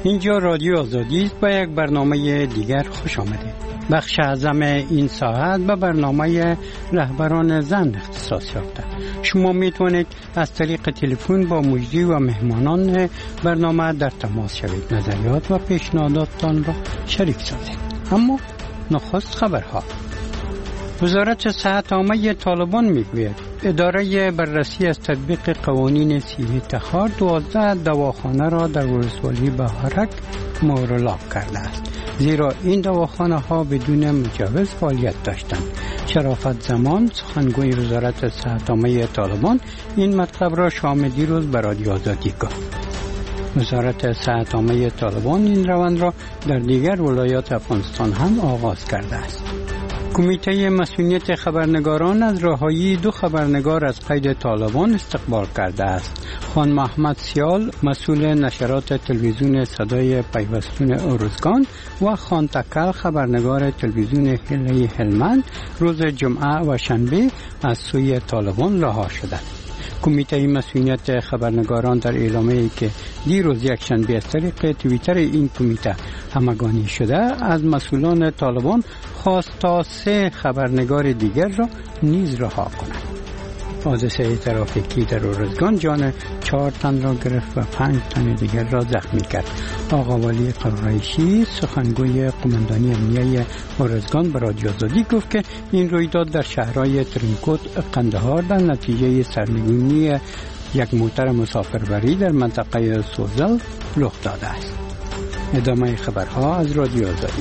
اینجا رادیو آزادی است. با یک برنامه دیگر خوش آمدید. بخش اعظم این ساعت به برنامه رهبران زن اختصاص یافته. شما میتونید از طریق تلفن با مجری و مهمانان برنامه در تماس شوید. نظریات و پیشنهاداتتان را شریک سازید. اما نخست خبرها. وزارت صحت عامه طالبان میگوید اداره بررسی از تطبیق قوانین صحی تخار 12 دواخانه را در ولسوالی بهارک مورلاک کرده است، زیرا این دواخانه ها بدون مجوز فعالیت داشتند. شرافت زمان سخنگوی وزارت صحت عامه طالبان این مطلب را شام دیروز به رادیو آزادی گفت. وزارت صحت عامه طالبان این روند را در دیگر ولایات افغانستان هم آغاز کرده است. کمیته مسئولیت خبرنگاران از رهایی 2 خبرنگار از قید طالبان استقبال کرده است. خان محمد سیال مسئول نشرات تلویزیون صدای پیوستون ارزگان و خان تکل خبرنگار تلویزیون هلی هلمند روز جمعه و شنبه از سوی طالبان رها شدند. کمیته مسئولیت خبرنگاران در اعلامیه‌ای که دیروز یک شنبه از طریق توییتر این کمیته همگانی شده از مسئولان طالبان خواست تا 3 خبرنگار دیگر را نیز رها کنند. حادثه ترافیکی در ارزگان جان 4 تن را گرفت و 5 تن دیگر را زخمی کرد. آقا ولی قرایشی سخنگوی قماندانی امنیه ارزگان به رادیو آزادی گفت که این رویداد در شهرهای ترینکوت قندهار در نتیجه سرنگونی یک موتر مسافربری در منطقه سوزل رخ داده است. ادامه خبرها از رادیو آزادی.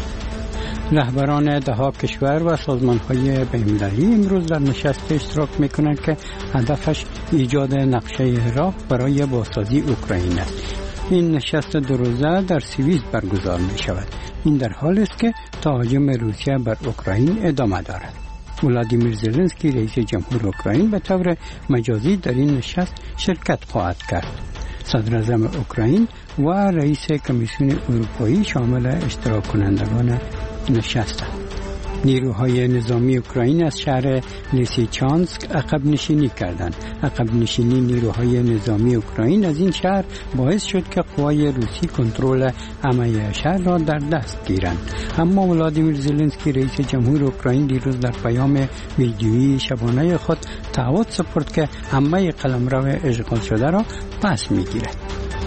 رهبران 10 کشور و سازمان‌های بین‌المللی امروز در نشست اشتراک می‌کنند که هدفش ایجاد نقشه راه برای بازسازی اوکراین است. این نشست 2 روزه در سوئیس برگزار می‌شود. این در حالی است که تهاجم روسیه بر اوکراین ادامه دارد. ولادیمیر زلنسکی رئیس جمهور اوکراین به طور مجازی در این نشست شرکت خواهد کرد. صدر اعظم اوکراین و رئیس کمیسیون اروپایی شامل اشتراک کنندگان نشستند. نیروهای نظامی اوکراین از شهر لیسیچانسک عقب نشینی کردند. عقب نشینی نیروهای نظامی اوکراین از این شهر باعث شد که قوای روسی کنترل همه شهر را در دست گیرند. اما ولادیمیر زلنسکی رئیس جمهور اوکراین دیروز در پیام ویدیویی شبانه خود تعهد سپرد که همه قلمرو اشغال شده را پس میگیرد.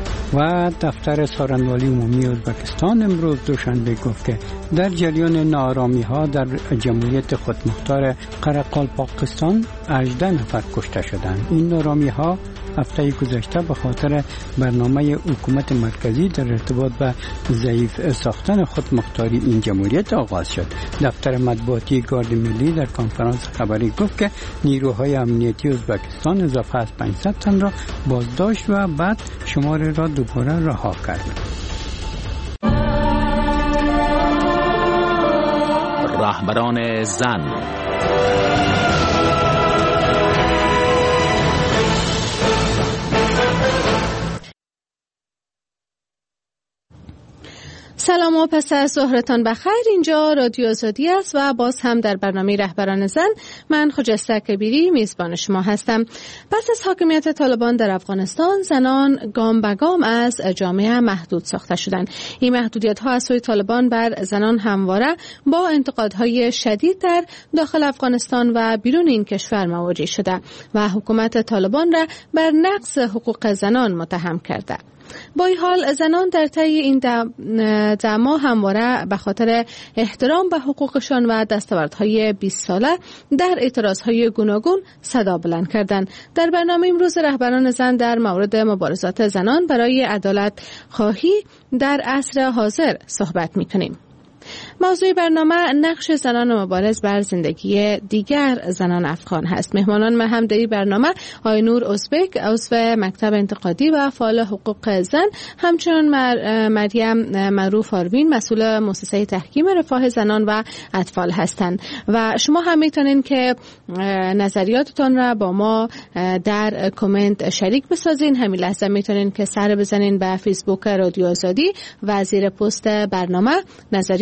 و دفتر سارنوالی عمومی ازبکستان امروز دوشنبه گفت که در جریان ناآرامی‌ها در جمهوریت خودمختار قرقالپاکستان 18 نفر کشته شدند. این ناآرامی‌ها هفته گذشته به خاطر برنامه حکومت مرکزی در ارتباط به ضعیف ساختن خودمختاری این جمهوریت آغاز شد. دفتر مطبوعاتی گارد ملی در کنفرانس خبری گفت که نیروهای امنیتی ازبکستان اضافه از 500 تن را بازداشت و بعد شمار را دوباره رها کرد. رهبران زن. سلام و پس از ظهرتان بخیر. اینجا رادیو آزادی است و باز هم در برنامه رهبران زن من خجسته کبیری میزبان شما هستم. پس از حاکمیت طالبان در افغانستان زنان گام به گام از جامعه محدود ساخته شدند. این محدودیت ها از سوی طالبان بر زنان همواره با انتقادهای شدید در داخل افغانستان و بیرون این کشور مواجه شده و حکومت طالبان را بر نقض حقوق زنان متهم کرده. با این حال زنان در طی این دعوا همواره به خاطر احترام به حقوقشان و دستاوردهای 20 ساله در اعتراضهای گوناگون صدا بلند کردند. در برنامه امروز رهبران زن در مورد مبارزات زنان برای عدالت خواهی در عصر حاضر صحبت می‌کنیم. موضوع برنامه نقش زنان مبارز بر زندگی دیگر زنان افغان هست. مهمانان مهمدهی برنامه آقای نور ازبک عضو مکتب انتقادی و فعال حقوق زن، همچنین مریم معروف آروین مسئول مؤسسه تحکیم رفاه زنان و اطفال هستند و شما هم میتونین که نظریاتتان را با ما در کامنت شریک بسازین. همین لحظه میتونین که سر بزنین به فیسبوک رادیو آزادی و زیر پست برنامه نظریاتتان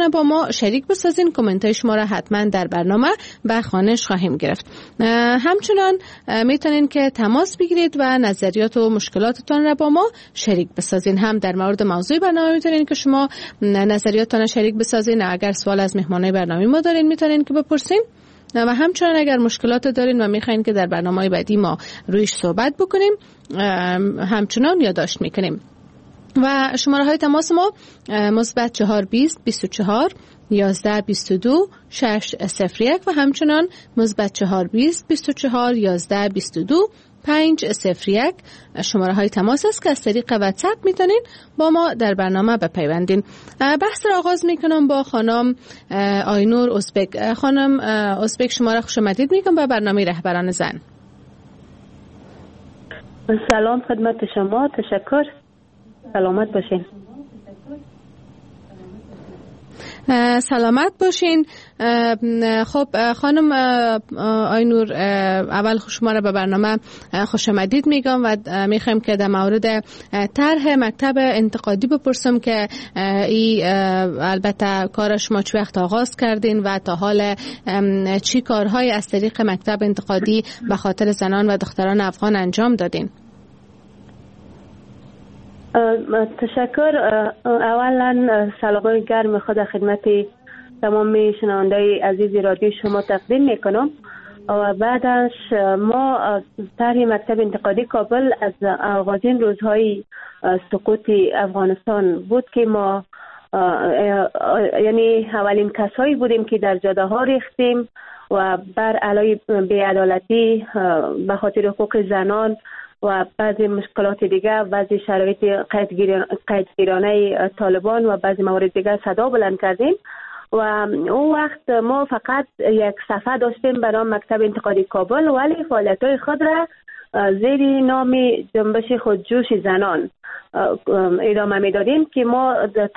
با ما شریک بسازین. کامنت های شما را حتما در برنامه به خوانش خواهیم گرفت. همچنان میتونین که تماس بگیرید و نظریات و مشکلاتتان را با ما شریک بسازین. هم در مورد موضوع برنامه میتونین که شما نظریاتتان شریک بسازین. اگر سوال از مهمانای برنامه ما دارین میتونین که بپرسین و همچنان اگر مشکلات دارین و میخواین که در برنامه بعدی ما رویش صحبت بکنیم همچنان یادداشت میکنیم. و شماره های تماس ما مثبت 420 24 11 22 601 و همچنان مثبت 420 24 11 22 501 شماره های تماس است که از طریق واتساپ میتونین با ما در برنامه بپیوندین. بحث را آغاز میکنم با خانم آینور ازبک. خانم ازبک شما را خوش آمدید میگم به برنامه رهبران زن. سلام خدمت شما، تشکر، سلامت باشین. سلامت باشین. خب خانم آینور، اول شما را به برنامه خوش آمدید میگم و میخوایم که در مورد طرح مکتب انتقادی بپرسم که ای البته کار شما چه وقت آغاز کردین و تا حال چی کارهای از طریق مکتب انتقادی به خاطر زنان و دختران افغان انجام دادین؟ تشکر. اولا سلام گرم خود خدمت تمام شنوندگان عزیز رادیو شما تقدیم میکنم و بعدش ما طرح مکتب انتقادی کابل از آغازین روزهای سقوط افغانستان بود که ما یعنی اولین کسایی بودیم که در جاده ها ریختیم و بر علیه بی‌عدالتی به خاطر حقوق زنان و بعضی مشکلات دیگه، بعضی شرایط قیدگیرانه طالبان و بعضی موارد دیگه صدا بلند کردیم و اون وقت ما فقط یک صفحه داشتیم برای مکتب انتقادی کابل، ولی فعالیت‌های خود را زیر نام جنبش خودجوش زنان ادامه میدادیم که ما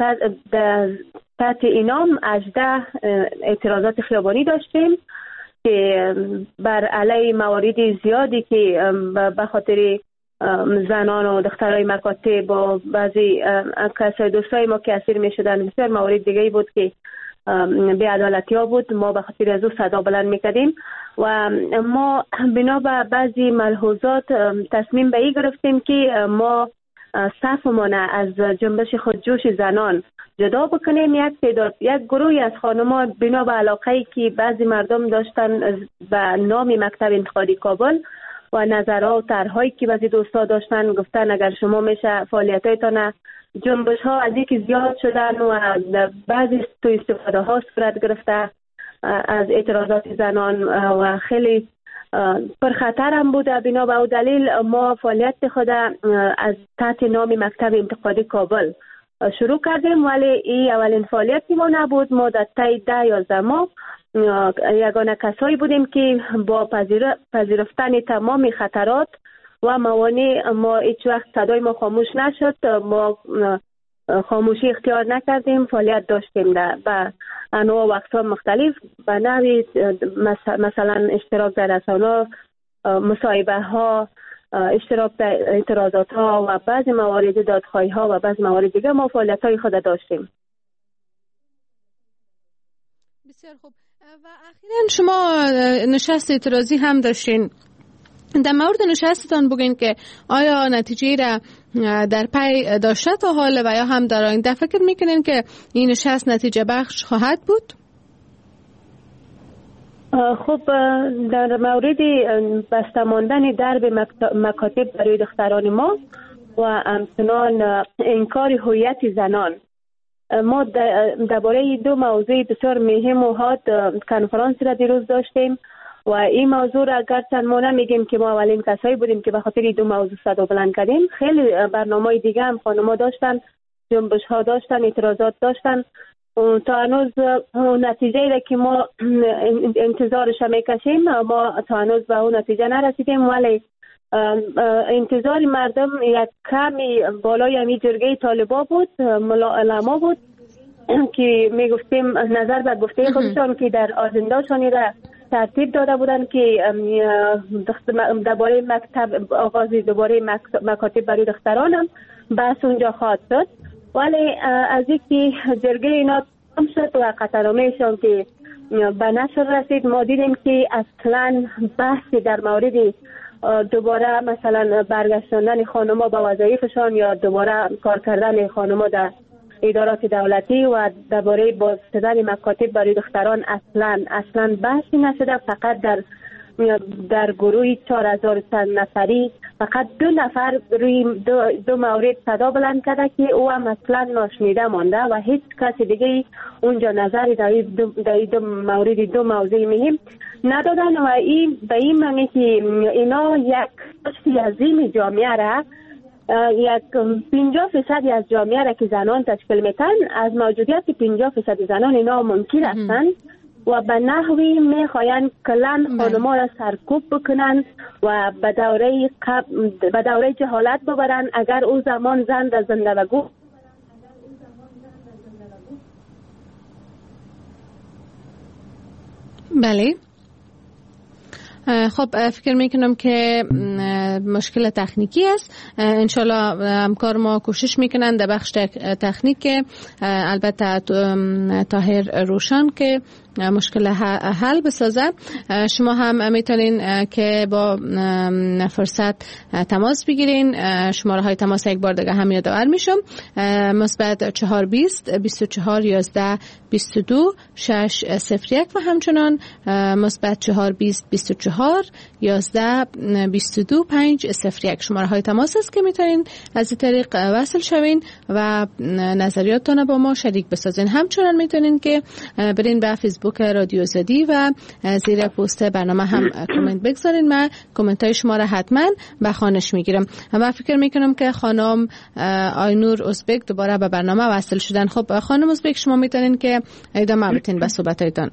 تحت اینام 18 اعتراضات خیابانی داشتیم که بر علیه موارد زیادی که به خاطر زنان و دخترای مکاتب و بعضی کسای دوستای ما که اسیر می شدن، بسیار موارد دیگه بود که بی‌عدالتی ها بود. ما به خاطر از او صدا بلند میکردیم و ما بنا به بعضی ملحوظات تصمیم به این گرفتیم که ما صفمان از جنبش خودجوش زنان جدا بکنیم. یک گروهی از خانم‌ها بنا به علاقه‌ای که بعضی مردم داشتن به نام مکتب انتقادی کابل و نظرها و طرح‌هایی که بعضی دوستا داشتن، گفتن اگر شما میشه فعالیت‌هایتان جنبش‌ها از اینکه زیاد شدن و بعضی سوء استفاده ها صورت گرفته از اعتراضات زنان و خیلی پرخطر هم بوده. بنا به او دلیل ما فعالیت خود از تحت نام مکتب انتقادی کابل شروع کردیم، ولی این اولین فعالیتی ما نبود. ما در طی 10-11 ماه یگانه کسایی بودیم که با پذیرفتن تمام خطرات و موانع ما هیچ وقت صدای ما خاموش نشد. ما خاموشی اختیار نکردیم، فعالیت داشتیم به انواع و اقسام مختلف، به نوعی مثلا اشتراک در رسانه‌ها، مصاحبه ها، اشتراک در اعتراضات ها و بعضی موارد دادخواهی ها و بعضی موارد دیگه ما فعالیت های خود داشتیم. بسیار خوب. و اخیراً شما نشست اعتراضی هم داشتین. در مورد نشستتان بگین که آیا نتیجه را در پی داشته تا حال و یا هم در آینده فکر میکنین که این نشست نتیجه بخش خواهد بود؟ خب در مورد بسته ماندن درب مکاتب برای دختران ما و همچنان انکار هویت زنان، ما درباره دو موضوع بسیار مهم و حاد کنفرانس را دیروز داشتیم و این موضوع را گرچند ما نمیگیم که ما اولین کسایی بودیم که به خاطر دو موضوع صدا بلند کردیم. خیلی برنامه‌های دیگه هم خانم‌ها داشتن، جنبش ها داشتن، اعتراضات داشتن. تا هنوز نتیجه را که ما انتظارش میکشیم ما تا هنوز به اون نتیجه نرسیدیم، ولی انتظار مردم یک کمی بالای همی جرگه طالبا بود، علما بود که میگفتیم نظر به گفته خودشان که در آژنده‌شان را ترتیب داده بودن که درباره مکتب آغاز دوباره مکاتب برای دختران هم بحث اونجا خواهد شد، ولی از اینکه جرگه اینا شد و قطعنامه‌شان که به نشر رسید، ما دیدیم که اصلا بحثی در مورد دوباره مثلا برگشتاندن خانم‌ها به وظایفشان یا دوباره کار کردن خانم‌ها در ادارات دولتی و درباره بازدادن مکاتب برای دختران اصلا بحثی نشده. فقط در گروه 4000 نفری فقط 2 نفر روی دو مورد صدا بلند کرده که او هم اصلا ناشنیده مانده و هیچ کسی دیگه اونجا نظری در دو موضوع مهم ندادن و این به این معنی که اینا یک بخش عظیم جامعه را، یک 50% از جامعه را که زنان تشکیل میتن، از موجودیت 50% زنان اینا منکر هستند و به نحوی میخواین کلن خانم‌ها را سرکوب بکنن و به دوره جهالت ببرن. اگر او زمان زن در زندگی بله. خب فکر میکنم که مشکل تکنیکی است. انشالله همکار ما کوشش میکنن در بخش تکنیک، البته طاهر روشن که مشکل حل بسازه. شما هم میتونین که با فرصت تماس بگیرین. شماره های تماس یک بار دیگه هم یادآور میشم: مثبت 420 24 11 22 601 و همچنان مثبت 420 24 11 22 501. شماره های تماس است که میتونین از این طریق وصل شوین و نظریاتتون با ما شریک بسازین. همچنان میتونین که برین به فیسبوک رادیو آزادی و زیر پست برنامه هم کامنت بگذارین. من کامنت های شما را حتما به خوانش میگیرم و فکر میکنم که خانم آینور ازبک دوباره به برنامه وصل شدن. خب خانم ازبک، شما میتونین که ادامه بدین به صحبتایتان.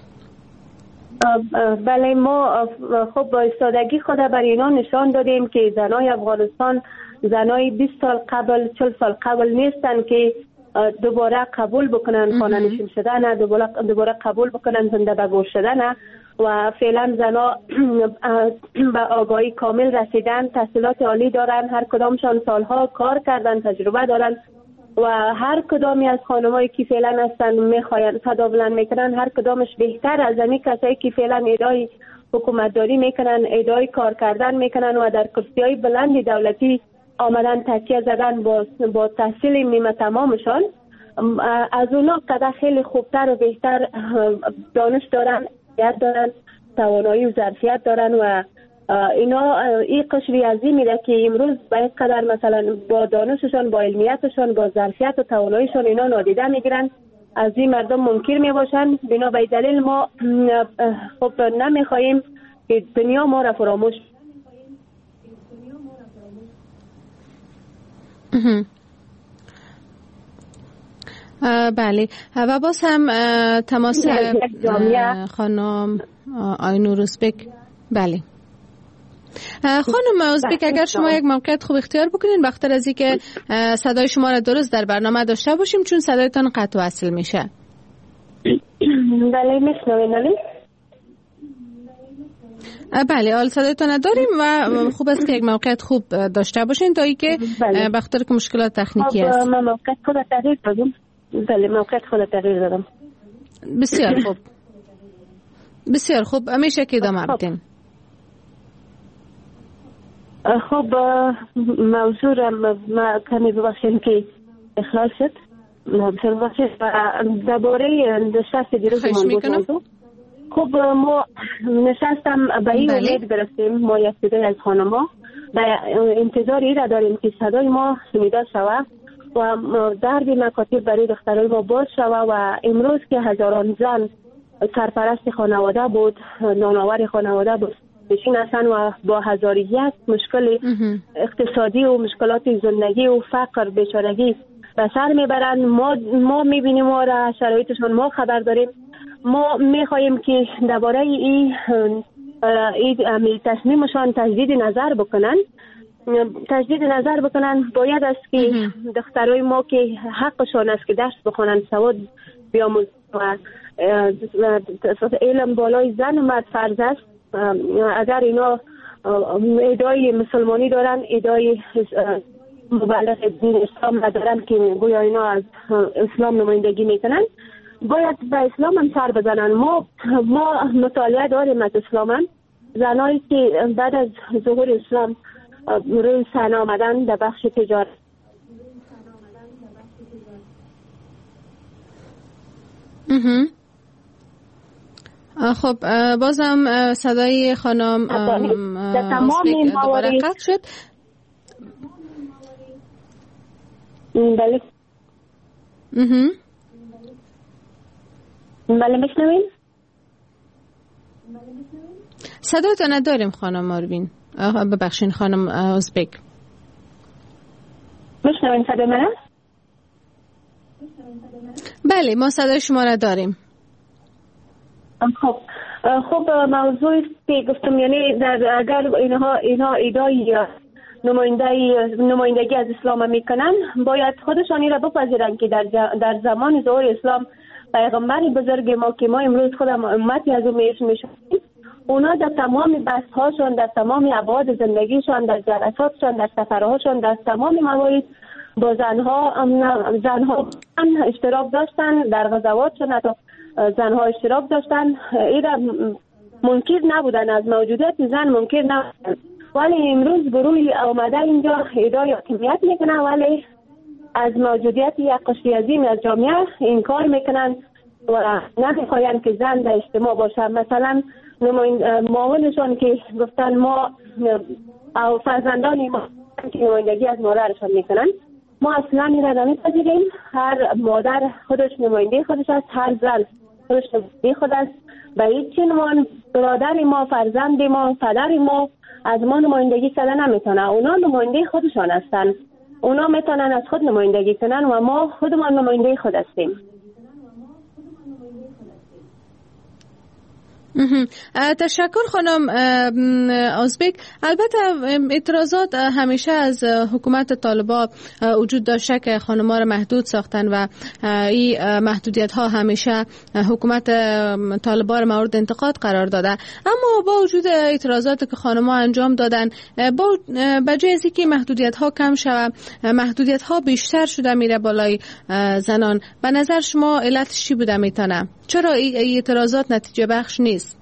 بله، ما خب با ایستادگی خود بر اینا نشان دادیم که زنای افغانستان زنای 20 سال قبل 40 سال قبل نیستن که دوباره قبول بکنن خانه‌نشین شدن، دوباره قبول بکنن زنده به گوش شدن و فعلا زنا به آگاهی کامل رسیدن، تحصیلات عالی دارن، هر کدامشان سالها کار کردن، تجربه دارن و هر کدامی از خانمایی که فعلا هستن میخواین صدا بلند میکنن، هر کدامش بهتر از این کسایی که فعلا ادعای حکومتداری میکنن، ادعای کار کردن میکنن و در کرسی‌های بلند دولتی آمدن تکیه زدن با تحصیل نیمه تمامشان. از اونا قدر خیلی خوبتر و بهتر دانش دارن، یاد دارن، توانایی و ظرفیت دارن و اینا این قشری عظیمی ده که امروز به این قدر مثلا با دانششان، با علمیتشان، با ظرفیت و تواناییشان اینا نادیده میگیرن، از این مردم منکر میباشن. بنا به دلیل ما خب نمیخواهیم که دنیا ما را فراموش. بله، و باز هم تماس خانم آینور ازبک. بله خانم ازبک، اگر شما یک موقعیت خوب اختیار بکنین بخاطر از اینکه صدای شما را درست در برنامه داشته باشیم، چون صدایتان قطع و وصل میشه. بله میشنوین؟ بله، حال صدایتان داریم و خوب است که یک موقعیت خوب داشته باشین تا اینکه بخاطر که مشکلات تکنیکی است. من موقعیت خود تغییر دادم. بله، موقعیت خود تغییر دادم. بسیار خوب، بسیار خوب، همیشه که ادامه بدین. خب موضوع را ما کمی ببخشیم که اخلال شد. درباره نشست دیروز موضوع. خب ما نشستم به این امید برسیم، ما یک صدای از خانم‌ها به انتظار این را داریم که صدای ما شنیده شود و درد مکاتب برای دخترای ما باز شود و امروز که هزاران زن سرپرست خانواده بود، نانآور خانواده بود، نشین هستن و با هزار یک مشکل اقتصادی و مشکلات زندگی و فقر بیچارگی به سر میبرن. ما میبینیم و را شرایطشون ما خبر داریم. ما میخواهیم که درباره این تصمیمشان تجدید نظر بکنن. باید است که دخترای ما که حقشان است که درس بخونن، سواد بیاموزن و علم بالای زن و مرد فرض است. اگر اینا ادعای مسلمانی دارن، ادعای مبلغ دین اسلام ندارن که گویا اینا از اسلام نمایندگی میکنن، باید به اسلام هم سر بزنن. ما مطالعه داریم از اسلام، زنایی که بعد از ظهور اسلام روی صحنه آمدن در بخش تجارت. خب بازم صدای خانم اوزبک دوباره قطع شد. بله بله میشنوین؟ صدایتان نداریم خانم آروین، ببخشین خانم اوزبک. میشنوین صدای من؟ بله ما صدای شما را داریم. خب موضوعی که گفتم، یعنی اگر اینها ایدای نمایندگی از اسلام میکنن، باید خودشانی را بپذیرن که در زمان ظهور اسلام پیغمبر بزرگ ما که ما امروز خودم امتی از اون میشیم، اونا در تمام بحث هاشون، در تمام ابعاد زندگیشون، در جلساتشون، در سفرهاشون، در تمام موارد با زنها اشتراک داشتن، در غزواتشون حتی زنها اشتراک داشتن. اینا منکر نبودن، از موجودیت زن منکر نبودن، ولی امروز گروهی آمده اینجا ادعای حاکمیت میکنن، ولی از موجودیت یک قشر عظیم از جامعه انکار میکنن و نمیخواین که زن در اجتماع باشه. مثلا معاونشون که گفتن ما او فرزندان ما که نمایندگی از مادرشون میکنن، ما اصلا این را نمیپذیریم. هر مادر خودش نماینده خودش است، هر زن خودش نماینده خود است. به هیچ عنوان برادر ما، فرزند ما، پدر ما از ما نمایندگی کردن نمیتونه. اونا نماینده خودشان هستن، اونا میتونن از خود نمایندگی کنن و ما خودمان نماینده خود هستیم. تشکر خانم اوزبک. البته اعتراضات همیشه از حکومت طالبان وجود داشته که خانم‌ها را محدود ساختن و این محدودیت ها همیشه حکومت طالبان را مورد انتقاد قرار داده، اما با وجود اعتراضات که خانم‌ها انجام دادن، با جای از اینکه محدودیت ها کم شود، محدودیت ها بیشتر شده میره بالای زنان. به نظر شما علتش چی بوده میتونه؟ چرا این اعتراضات نتیجه بخش نیست؟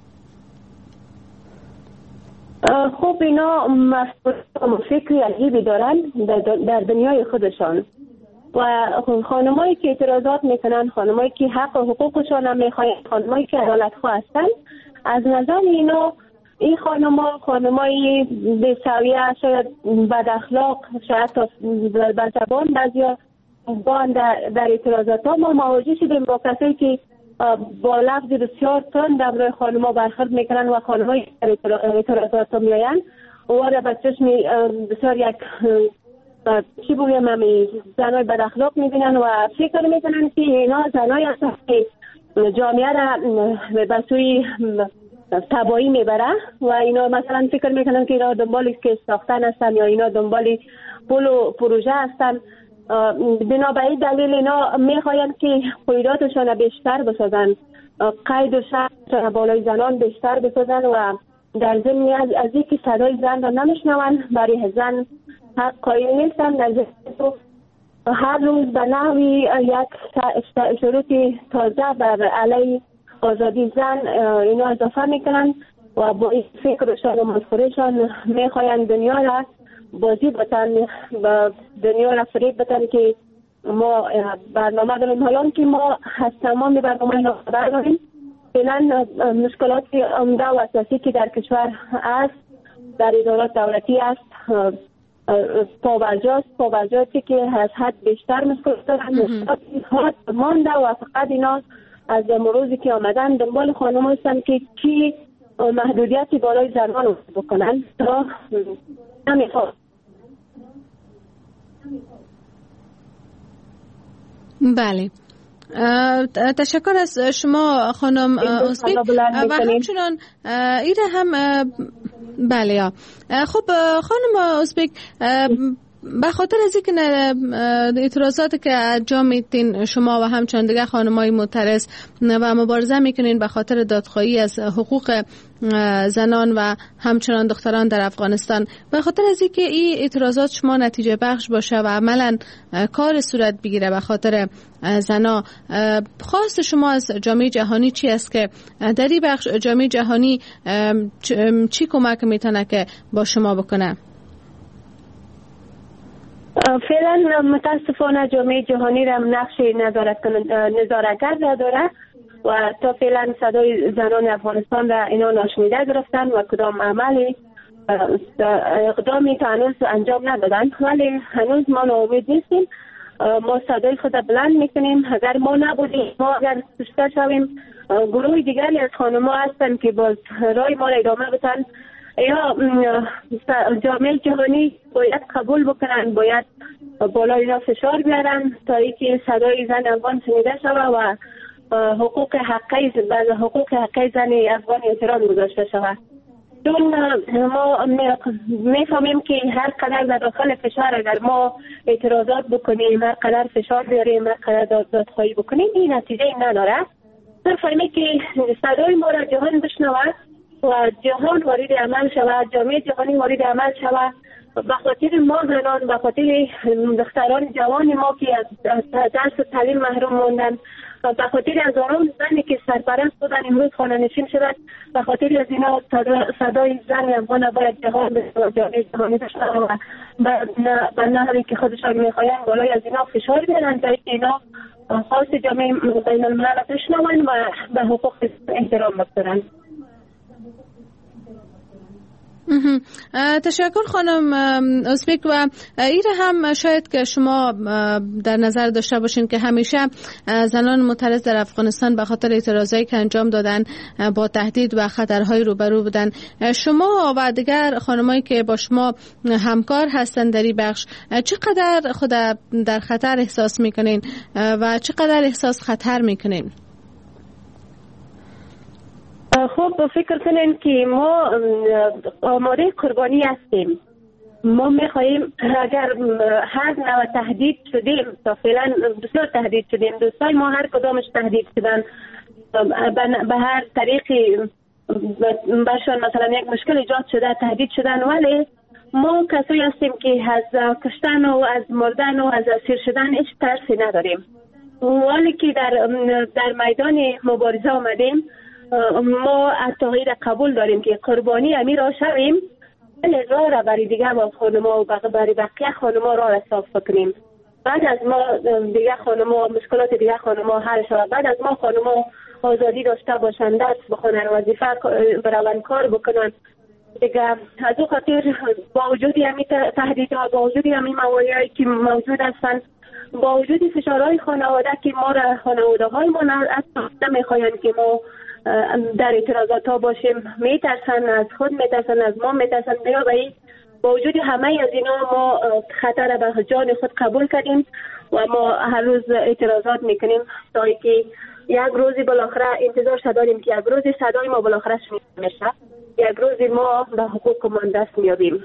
خب اینا فکری عجیبی دارن در دنیای خودشان و خانمایی که اعتراضات میکنن، خانمایی که حق و حقوقشان هم میخواین، خانمایی که عدالت خواه هستن، از نظر اینا این خانمایی بی‌سویه، شاید بد اخلاق، شاید به زبان بعضیا در اعتراضات ها ما مواجه شدیم با کسایی که با لفظ بسیار تند در روی خانم‌ها برخورد میکنن و خانم‌های اعتراضات ها میآیند و را به چشم بسیار یک چی بگویم زنای بد اخلاق میبینن و فکر میکنن که اینا زنای هستن که جامعه را به سوی تباهی میبره و اینا مثلا فکر میکنن که اینا دنبال که ساختن هستن یا اینا دنبال پول و پروژه هستن. بنابراین دلیل اینا میخواین که قیداتشان بیشتر بسازن، قید و شرط بالای زنان بیشتر بسازن و در ضمن از اینکه صدای زن را نمیشنون، برای زن حق قائل نیستن. در ضمن هر روز به نحوی یک شروط تازه بر علیه آزادی زن اینا اضافه میکنن و با این فکرشان و مفکورشان میخواین دنیا را بازی بتن و دنیا را فریب بتن که ما برنامه داریم. حالا که ما از تمام برنامه را خبر داریم، فعلا مشکلات عمده و اساسی که در کشور است، در ادارات دولتی است، پاورجاتی که از حد بیشتر مشکلات دارن، مشکلات مانده و فقط اینا از مروزی که آمدن دنبال خانم هستن که چی محدودیتی بالای زنان رو بکنن تا نمیخواد. بله، تشکر از شما خانم اوزبک و همچنان ایره هم بله. خب خانم اوزبک، به خاطر از اینکه اعتراضاتی که انجام میدین شما و همچنان دیگه خانمای معترض و مبارزه میکنین به خاطر دادخواهی از حقوق زنان و همچنان دختران در افغانستان، به خاطر از اینکه این اعتراضات شما نتیجه بخش باشه و عملا کار صورت بگیره به خاطر زنا، خواست شما از جامعه جهانی چی است که در این بخش جامعه جهانی چی کمک میتونه که با شما بکنه؟ فعلا متاسفانه جامعه جهانی را نقش نظارتگر نداره و تا فعلا صدای زنان افغانستان را اینا ناشنیده گرفتن و کدام عملی اقدامی تا هنوز انجام ندادن، ولی هنوز ما ناامید نیستیم. ما صدای خود بلند میکنیم. اگر ما نبودیم، ما اگر سشته شویم، گروه دیگری از خانم‌ها هستن که باز رای ما را ادامه بدن. یا جامعه جهانی باید قبول بکنن، باید بالا اینا فشار بیارن تا اینکه صدای زن افغان شنیده شود و حقوق حقی زن افغان احترام گذاشته شود. چون ما میفهمیم که هر قدر در داخل فشار اگر ما اعتراضات بکنیم، هر قدر فشار بیاریم، هر قدر دادخواهی بکنیم، این نتیجه نداره. میفهمیم که صدای ما را جهان بشنود و جهان وارد عمل شود، جامعه جهانی وارد عمل شود. به خاطر ما زنان، به خاطر دختران جوان ما که از درس و تعلیم محروم موندن، به خاطر هزاران زنی که سرپرست بودن امروز خانه نشین شدن، به خاطر از اینا صدای زن افغان باید جامعه جهانی بشنوه و به نحوی که خودشان میخواین بالای از اینا فشار بیارن تا اینا خواست جامعه بین الملل بشنون و به حقوق احترام بگذارن. تشکر خانم ازبک. و این هم شاید که شما در نظر داشته باشین که همیشه زنان معترض در افغانستان به خاطر اعتراضایی که انجام دادن با تهدید و خطرهای روبرو بودن. شما و دیگر خانمایی که با شما همکار هستن در این بخش چقدر خود در خطر احساس میکنین و چقدر احساس خطر میکنین؟ خب فکر کنین که ما آماده قربانی هستیم. ما میخواییم اگر هر نوع تهدید شدیم، تا فعلا بسیار تهدید شدیم، دوستای ما هر کدامش تهدید شدن به هر طریقی، برشان مثلا یک مشکل ایجاد شده تهدید شدن، ولی ما کسایی هستیم که از کشتن و از مردن و از اسیر شدن هیچ ترسی نداریم. ولی که در میدان مبارزه آمدیم، ما تغییر قبول داریم که قربانی امیر را شویم، ولی راه را برای دیگه با خانما و برای بقیه خانما راه را صاف کنیم. بعد از ما دیگه خانما مشکلات دیگه خانما حل شود، بعد از ما خانما آزادی داشته باشند، درس بخونن، وظیفه برون کار بکنن دیگه. از او خاطر با وجود همین تهدیدها، با وجود همین موانعی که موجود هستند، با وجود فشارهای خانواده که ما را خانواده‌های ما نمیخواین که ما در اعتراضات ها باشیم، میترسن از خود، میترسن از ما، میترسن با وجود همه از اینا ما خطر به جان خود قبول کردیم و ما هر روز اعتراضات میکنیم تا اینکه یک روزی بالاخره انتظار داریم که یک روزی صدای ما بالاخره شنیده میشه، یک روزی ما به حقوقمان دست میابیم.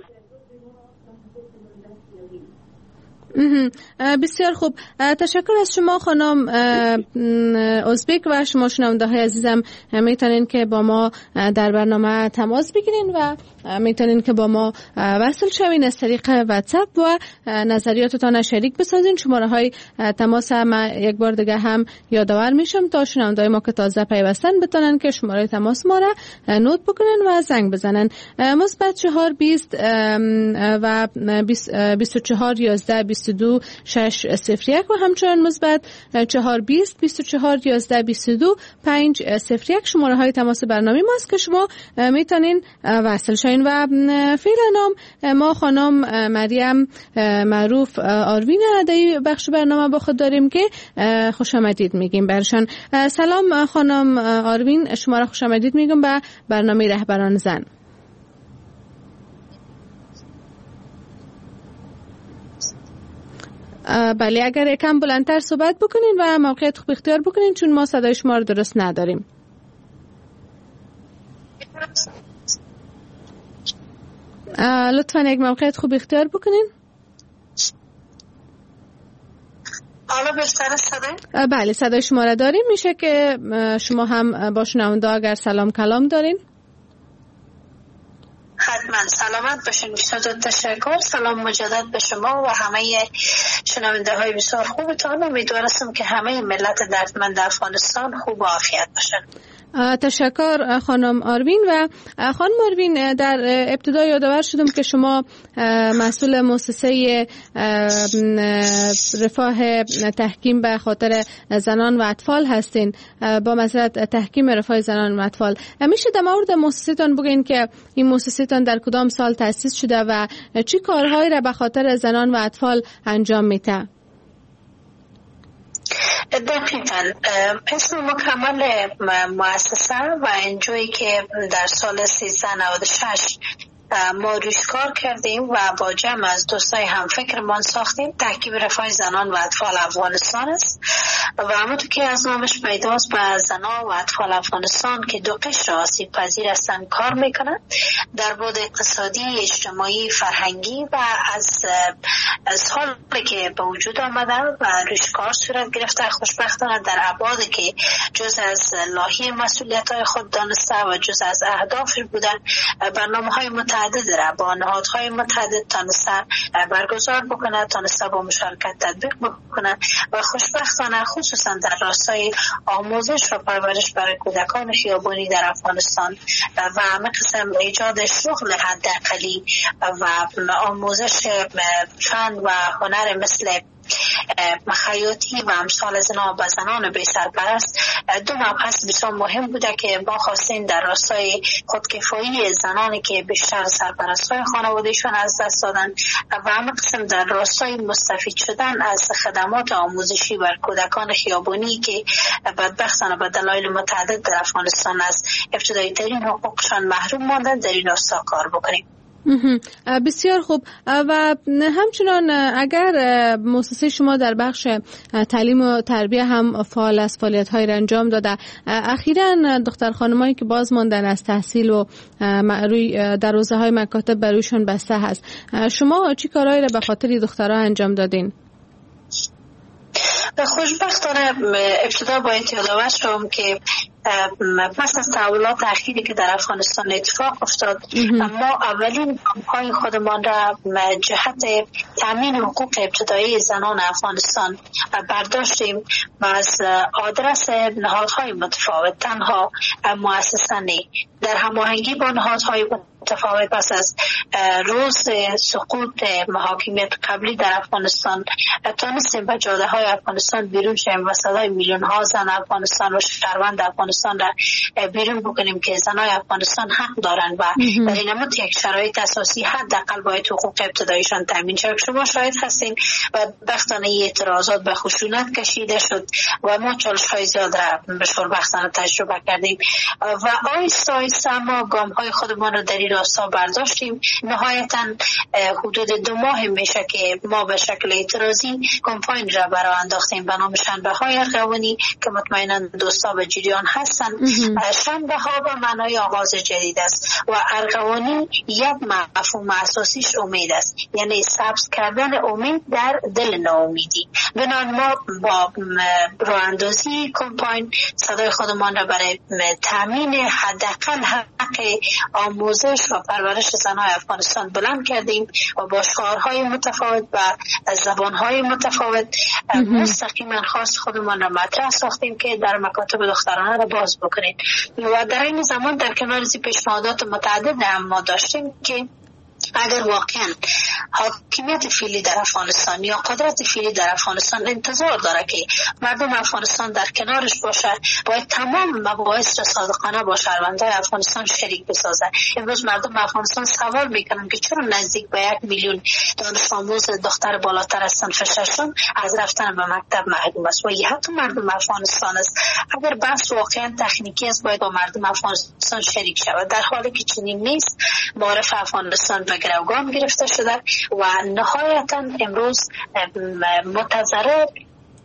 بسیار خوب، تشکر از شما خانم ازبک و شما شنونده های عزیزم میتونین که با ما در برنامه تماس بگیرین و میتونین که با ما وصل شوین از طریق واتساپ و نظریاتتان شریک بسازین. شماره های تماس ما یک بار دیگه هم یادآور میشم تا شنونده های ما که تازه پیوستن بتونن که شماره تماس ما را نوت بکنن و زنگ بزنن. مثبت 420 و 24 11 22 601 و همچنین مثبت 420 24 11 22 501 شماره های تماس برنامه ماست که شما میتونین وصل شوین. و فعلا ما خانم مریم معروف آروین در بخش برنامه با خود داریم که خوش آمدید میگیم برشان. سلام خانم آروین، شما را خوش آمدید میگم به برنامه رهبران زن. بله، اگر یکم بلندتر صحبت بکنین و موقعیت خوب اختیار بکنین چون ما صدای شما رو درست نداریم. لطفا یک موقعیت خوب اختیار بکنین. حالا بهتره صدای؟ بله، صدای شما را داریم. میشه که شما هم با شنونده اگر سلام کلام دارین؟ حتما سلامت باشین. بسیار تشکر. سلام مجدد به شما و همه شنونده های بسیار خوبتان. امیدوارم که همه ملت دردمند افغانستان خوب و عافیت باشن. تشکر خانم آروین. و خانم آروین، در ابتدا یادآور شدم که شما مسئول مؤسسه رفاه تحکیم به خاطر زنان و اطفال هستین، با مسئله تحکیم رفاه زنان و اطفال. میشه در مورد مؤسسه‌تان بگین که این مؤسسه‌تان در کدام سال تأسیس شده و چی کارهایی را به خاطر زنان و اطفال انجام میده؟ دقیقاً اسم مکمل مؤسسه و اینجایی که در سال 1396 ما روش کار کردیم و با جمع از دوستای هم فکرمان ساختیم. تحکیم رفاه زنان و اطفال افغانستان است و همونطور که از نامش پیداست به زنان و اطفال افغانستان که دو قشر آسیب پذیر هستن کار میکنن در بعد اقتصادی، اجتماعی، فرهنگی و از حالی که به وجود آمده و روش کار صورت گرفته. خوشبختانه در ابعادی که جز از لایحه مسئولیت‌های خود دانسته و جز از اهدافش بودن، برنامه‌های متعدد را با نهادهای متعدد تانسته برگزار بکنه، تانسته با مشارکت تطبیق بکنه و خوشبختانه خصوصا در راستای آموزش و پرورش برای کودکان خیابانی در افغانستان و همه قسم ایجاد شغل حداقلی و آموزش فن و هنر مثل خیاطی و امثال زنان بی سرپرست دو مبحث بسیار مهم بوده که ما خواستیم در راستای خودکفایی زنانی که بیشتر سرپرست‌های خانوادهشون از دست دادن و همه قسم در راستای مستفید شدن از خدمات آموزشی بر کودکان خیابانی که بدبختانه به دلایل متعدد در افغانستان از ابتدایی ترین حقوقشان محروم ماندن در این راستا کار بکنیم. بسیار خوب. و همچنان اگر مؤسسه شما در بخش تعلیم و تربیه هم فعال است، فعالیت‌های را انجام داده، اخیراً دختر خانمایی که باز ماندن از تحصیل و در حوزه‌های مکاتب برویشون بسته هست، شما چی کارهایی را به خاطر دخترها انجام دادین؟ خوشبختانه ابتدا باید یادآور شم که پس از تحولات اخیری که در افغانستان اتفاق افتاد، ما اولین گام‌های خودمان را جهت تامین حقوق ابتدایی زنان افغانستان برداشتیم و از آدرس نهادهای متفاوت، تنها مؤسسه در هماهنگی با نهادهای متفاوت پس از روز سقوط محاکمیت قبلی در افغانستان تانستیم به جاده های افغانستان بیرون شیم و صدای میلیون ها زن افغانستان و شهروند افغانستان را بیرون بکنیم که زنای افغانستان حق دارن و در این نمط یک شرایط اساسی حداقل باید حقوق ابتداییشان تامین شود. شما شاهد هستین و بختانه اعتراضات به خشونت کشیده شد و ما چالش های زیاد را به شوربختانه تجربه کردیم و آیسته آیسته ما گام های خودمان را در این راستا برداشتیم. نهایتا حدود 2 ماه میشه که ما به شکل اعتراضی کمپاین را برای انداختیم به نام شنبه های ارغوانی که مطمئنا دوستا به جریان هستن. شنبه ها به معنای آغاز جدید است و ارغوانی یک مفهوم اساسیش امید است، یعنی سبز کردن امید در دل ناامیدی. بنابراین ما با راه اندازی کمپاین صدای خودمان را برای تامین حداقل حق آموزش و پرورش زنان افغانستان بلند کردیم و با شعارهای متفاوت و زبانهای متفاوت مستقیما خواست خودمان را مطرح ساختیم که در مکاتب دخترانه را باز بکنید و در این زمان در کنار از پیشنهادات متعدد هم ما داشتیم که اگر واقعا حاکمیت فعلی در افغانستان یا قدرت فعلی در افغانستان انتظار داره که مردم افغانستان در کنارش باشه، باید تمام مباحث را صادقانه با شهروندان افغانستان شریک بسازه. امروز مردم افغانستان سوال میکنن که چرا نزدیک به 1 میلیون دانش آموز دختر بالاتر از سن فشرشون از رفتن به مکتب محروم است و یه حتی مردم افغانستان است. اگر بحث واقعا تکنیکی است باید با مردم افغانستان شریک شود، در حالی که چنین نیست. معارف افغانستان به گروگان گرفته شده و نهایتا امروز متضرر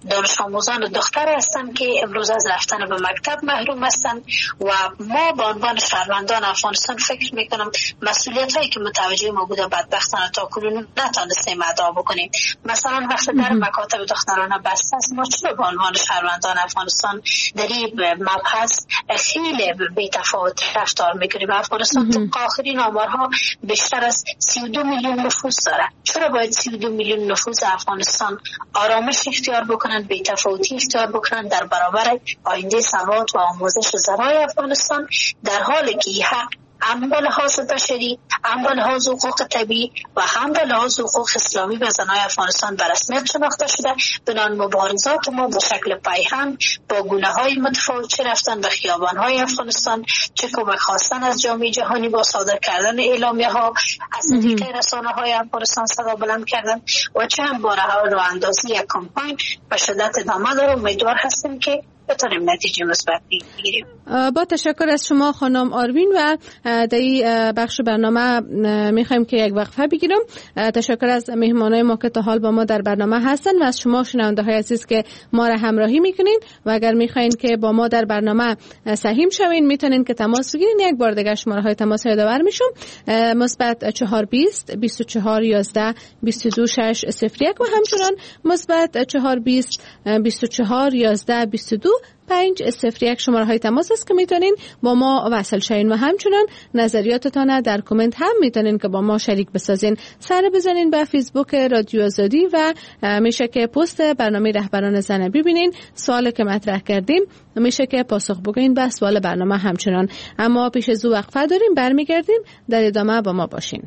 دانش آموزان دختر هستند که امروز از رفتن به مکتب محروم هستند و ما به عنوان شهروندان افغانستان فکر میکنم مسئولیت هایی که متوجه ما بوده بدبختانه تا کنون نتانستیم ادا بکنیم. مثلا وقتی در مکاتب دخترانه بسته است، ما چرا به عنوان شهروندان افغانستان در این مبحث خیلی بی‌تفاوت رفتار میکنیم؟ افغانستان طبق آخرین آمارها بیشتر از 32 میلیون نفوس داره. چرا باید 32 میلیون نفوس افغانستان آرامش اختیار بکنند، بی‌تفاوتی اختیار بکنند در برابر آینده سواد و آموزش زنای افغانستان، در حالی که حق هم به لحاظ بشری، هم به لحاظ حقوق طبیعی و هم به لحاظ حقوق اسلامی و زنای افغانستان به رسمیت شناخته شده؟ بنان مبارزات ما به شکل پیهن با گونه‌های متفاوت چه رفتن به خیابان‌های افغانستان، چه کمک خواستن از جامعه جهانی با صادر کردن اعلامیه‌ها، از طریق رسانه‌های افغانستان صدا بلند کردن و چه هم با راه اندازی یک کمپاین به شدت ادامه داره. امیدوار هستیم که بتونیم نتیجه مثبت بگیریم. با تشکر از شما خانم آروین و در این بخش برنامه میخوایم که یک وقفه بگیرم. تشکر از مهمانای ما که تا حال با ما در برنامه هستن و از شما شنونده های عزیز که ما را همراهی میکنین و اگر میخواین که با ما در برنامه سهیم شوین میتونین که تماس بگیرین. یک بار دیگه شماره های تماس یادآور میشم: مثبت 420 24 11 22 601 و همچنان مثبت 420 24 11 22 501 شماره های تماس است که میتونین با ما وصل شوین و همچنان نظریاتتان در کامنت هم میتونین که با ما شریک بسازین. سر بزنین به فیسبوک رادیو آزادی و میشه که پست برنامه رهبران زن ببینین. سوالی که مطرح کردیم میشه که پاسخ بگین به سوال برنامه همچنان. اما پیش از او وقفه داریم، برمیگردیم، در ادامه با ما باشین.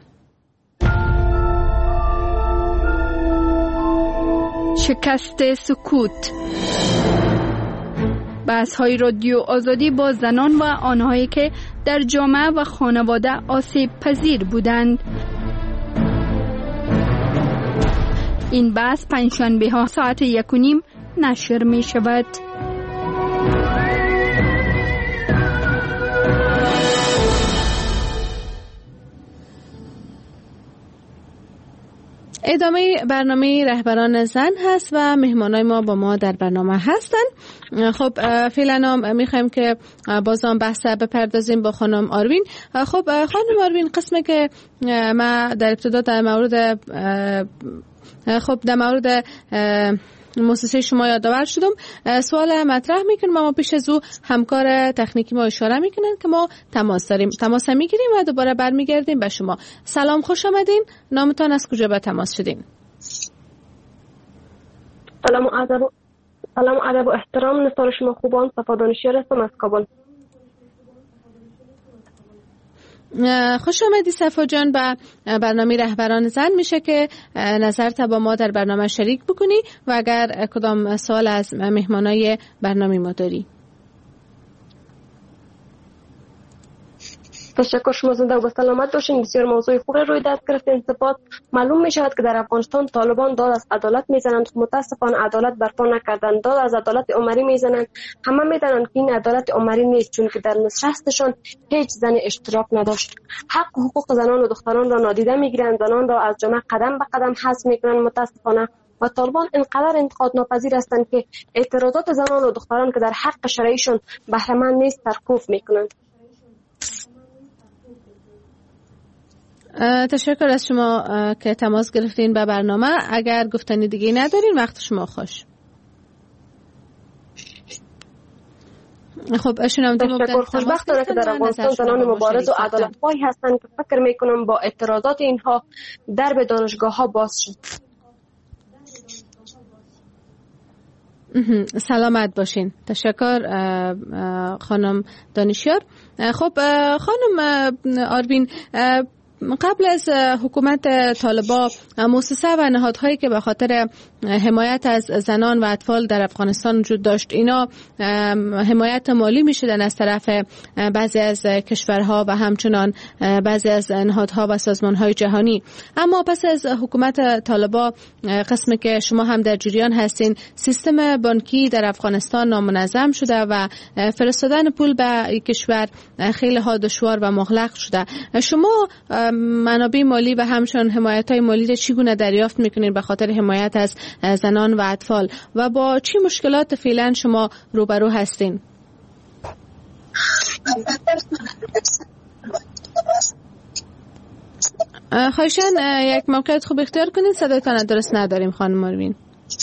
شکست سکوت. بحث‌های رادیو آزادی با زنان و آنهایی که در جامعه و خانواده آسیب پذیر بودند. این بحث پنجشنبه‌ها ساعت 1:30 نشر می شود. ادامه برنامه رهبران زن هست و مهمانای ما با ما در برنامه هستن. خب فعلا میخوایم که بازم بحث بپردازیم با خانم آروین. خب خانم آروین، قسمی که ما در ابتدا در مورد مؤسسه شما یادآور شدم، سوال مطرح میکنم اما پیش از او همکار تکنیکی ما اشاره میکنن که ما تماس داریم. تماس میگیریم و دوباره برمیگردیم به شما. سلام، خوش آمدین. نامتان از کجا به تماس شدین؟ سلام و ادب و احترام. نثار شما خوبان، صفا دانشیار هستم از کابل. خوش آمدی صفا جان به برنامه رهبران زن. میشه که نظرت با ما در برنامه شریک بکنی و اگر کدام سوال از مهمانای برنامه ما داری. تشکر. شما زنده و به سلامت باشین. بسیار موضوع خوبی روی دست گرفتین. صفات معلوم می شود که در افغانستان طالبان داد از عدالت میزنند. متاسفانه عدالت برپا نکردند. داد از عدالت عمری میزنند. همه میدانند که این عدالت عمری نیست، چون که در نشستشان هیچ زن اشتراک نداشت. حق و حقوق زنان و دختران را نادیده میگیرند. زنان را از جامعه قدم به قدم حذف میکنند. متاسفانه و طالبان اینقدر انتقاد ناپذیر هستند که اعتراضات زنان و دختران که در حق شرعیشون بهره مند نیست سرکوب میکنند. تشکر از شما که تماس گرفتین به برنامه. اگر گفتنی دیگه ندارین وقت شما خوش. خب تشکر. خوشبختانه که در افغانستان زنان مبارز و عدالت‌خواه هستند که فکر میکنم با اعتراضات اینها درب دانشگاه ها باز شد. سلامت باشین. تشکر خانم دانشیار. خب خانم آروین، قبل از حکومت طالبان مؤسسه و نهادهایی که به خاطر حمایت از زنان و اطفال در افغانستان وجود داشت، اینا حمایت مالی میشدن از طرف بعضی از کشورها و همچنان بعضی از نهادها و سازمانهای جهانی. اما پس از حکومت طالبان، قسمی که شما هم در جریان هستین، سیستم بانکی در افغانستان نامنظم شده و فرستادن پول به کشور خیلی ها دشوار و مغلق شده. شما منابع مالی و همچنین حمایت‌های مالی را چگونه دریافت می‌کنید به خاطر حمایت از زنان و اطفال و با چه مشکلات فعلا شما روبرو هستین؟ خواهشاً یک موقعیت خوب اختیار کنید، صدایتان درست نداریم خانم ماروین.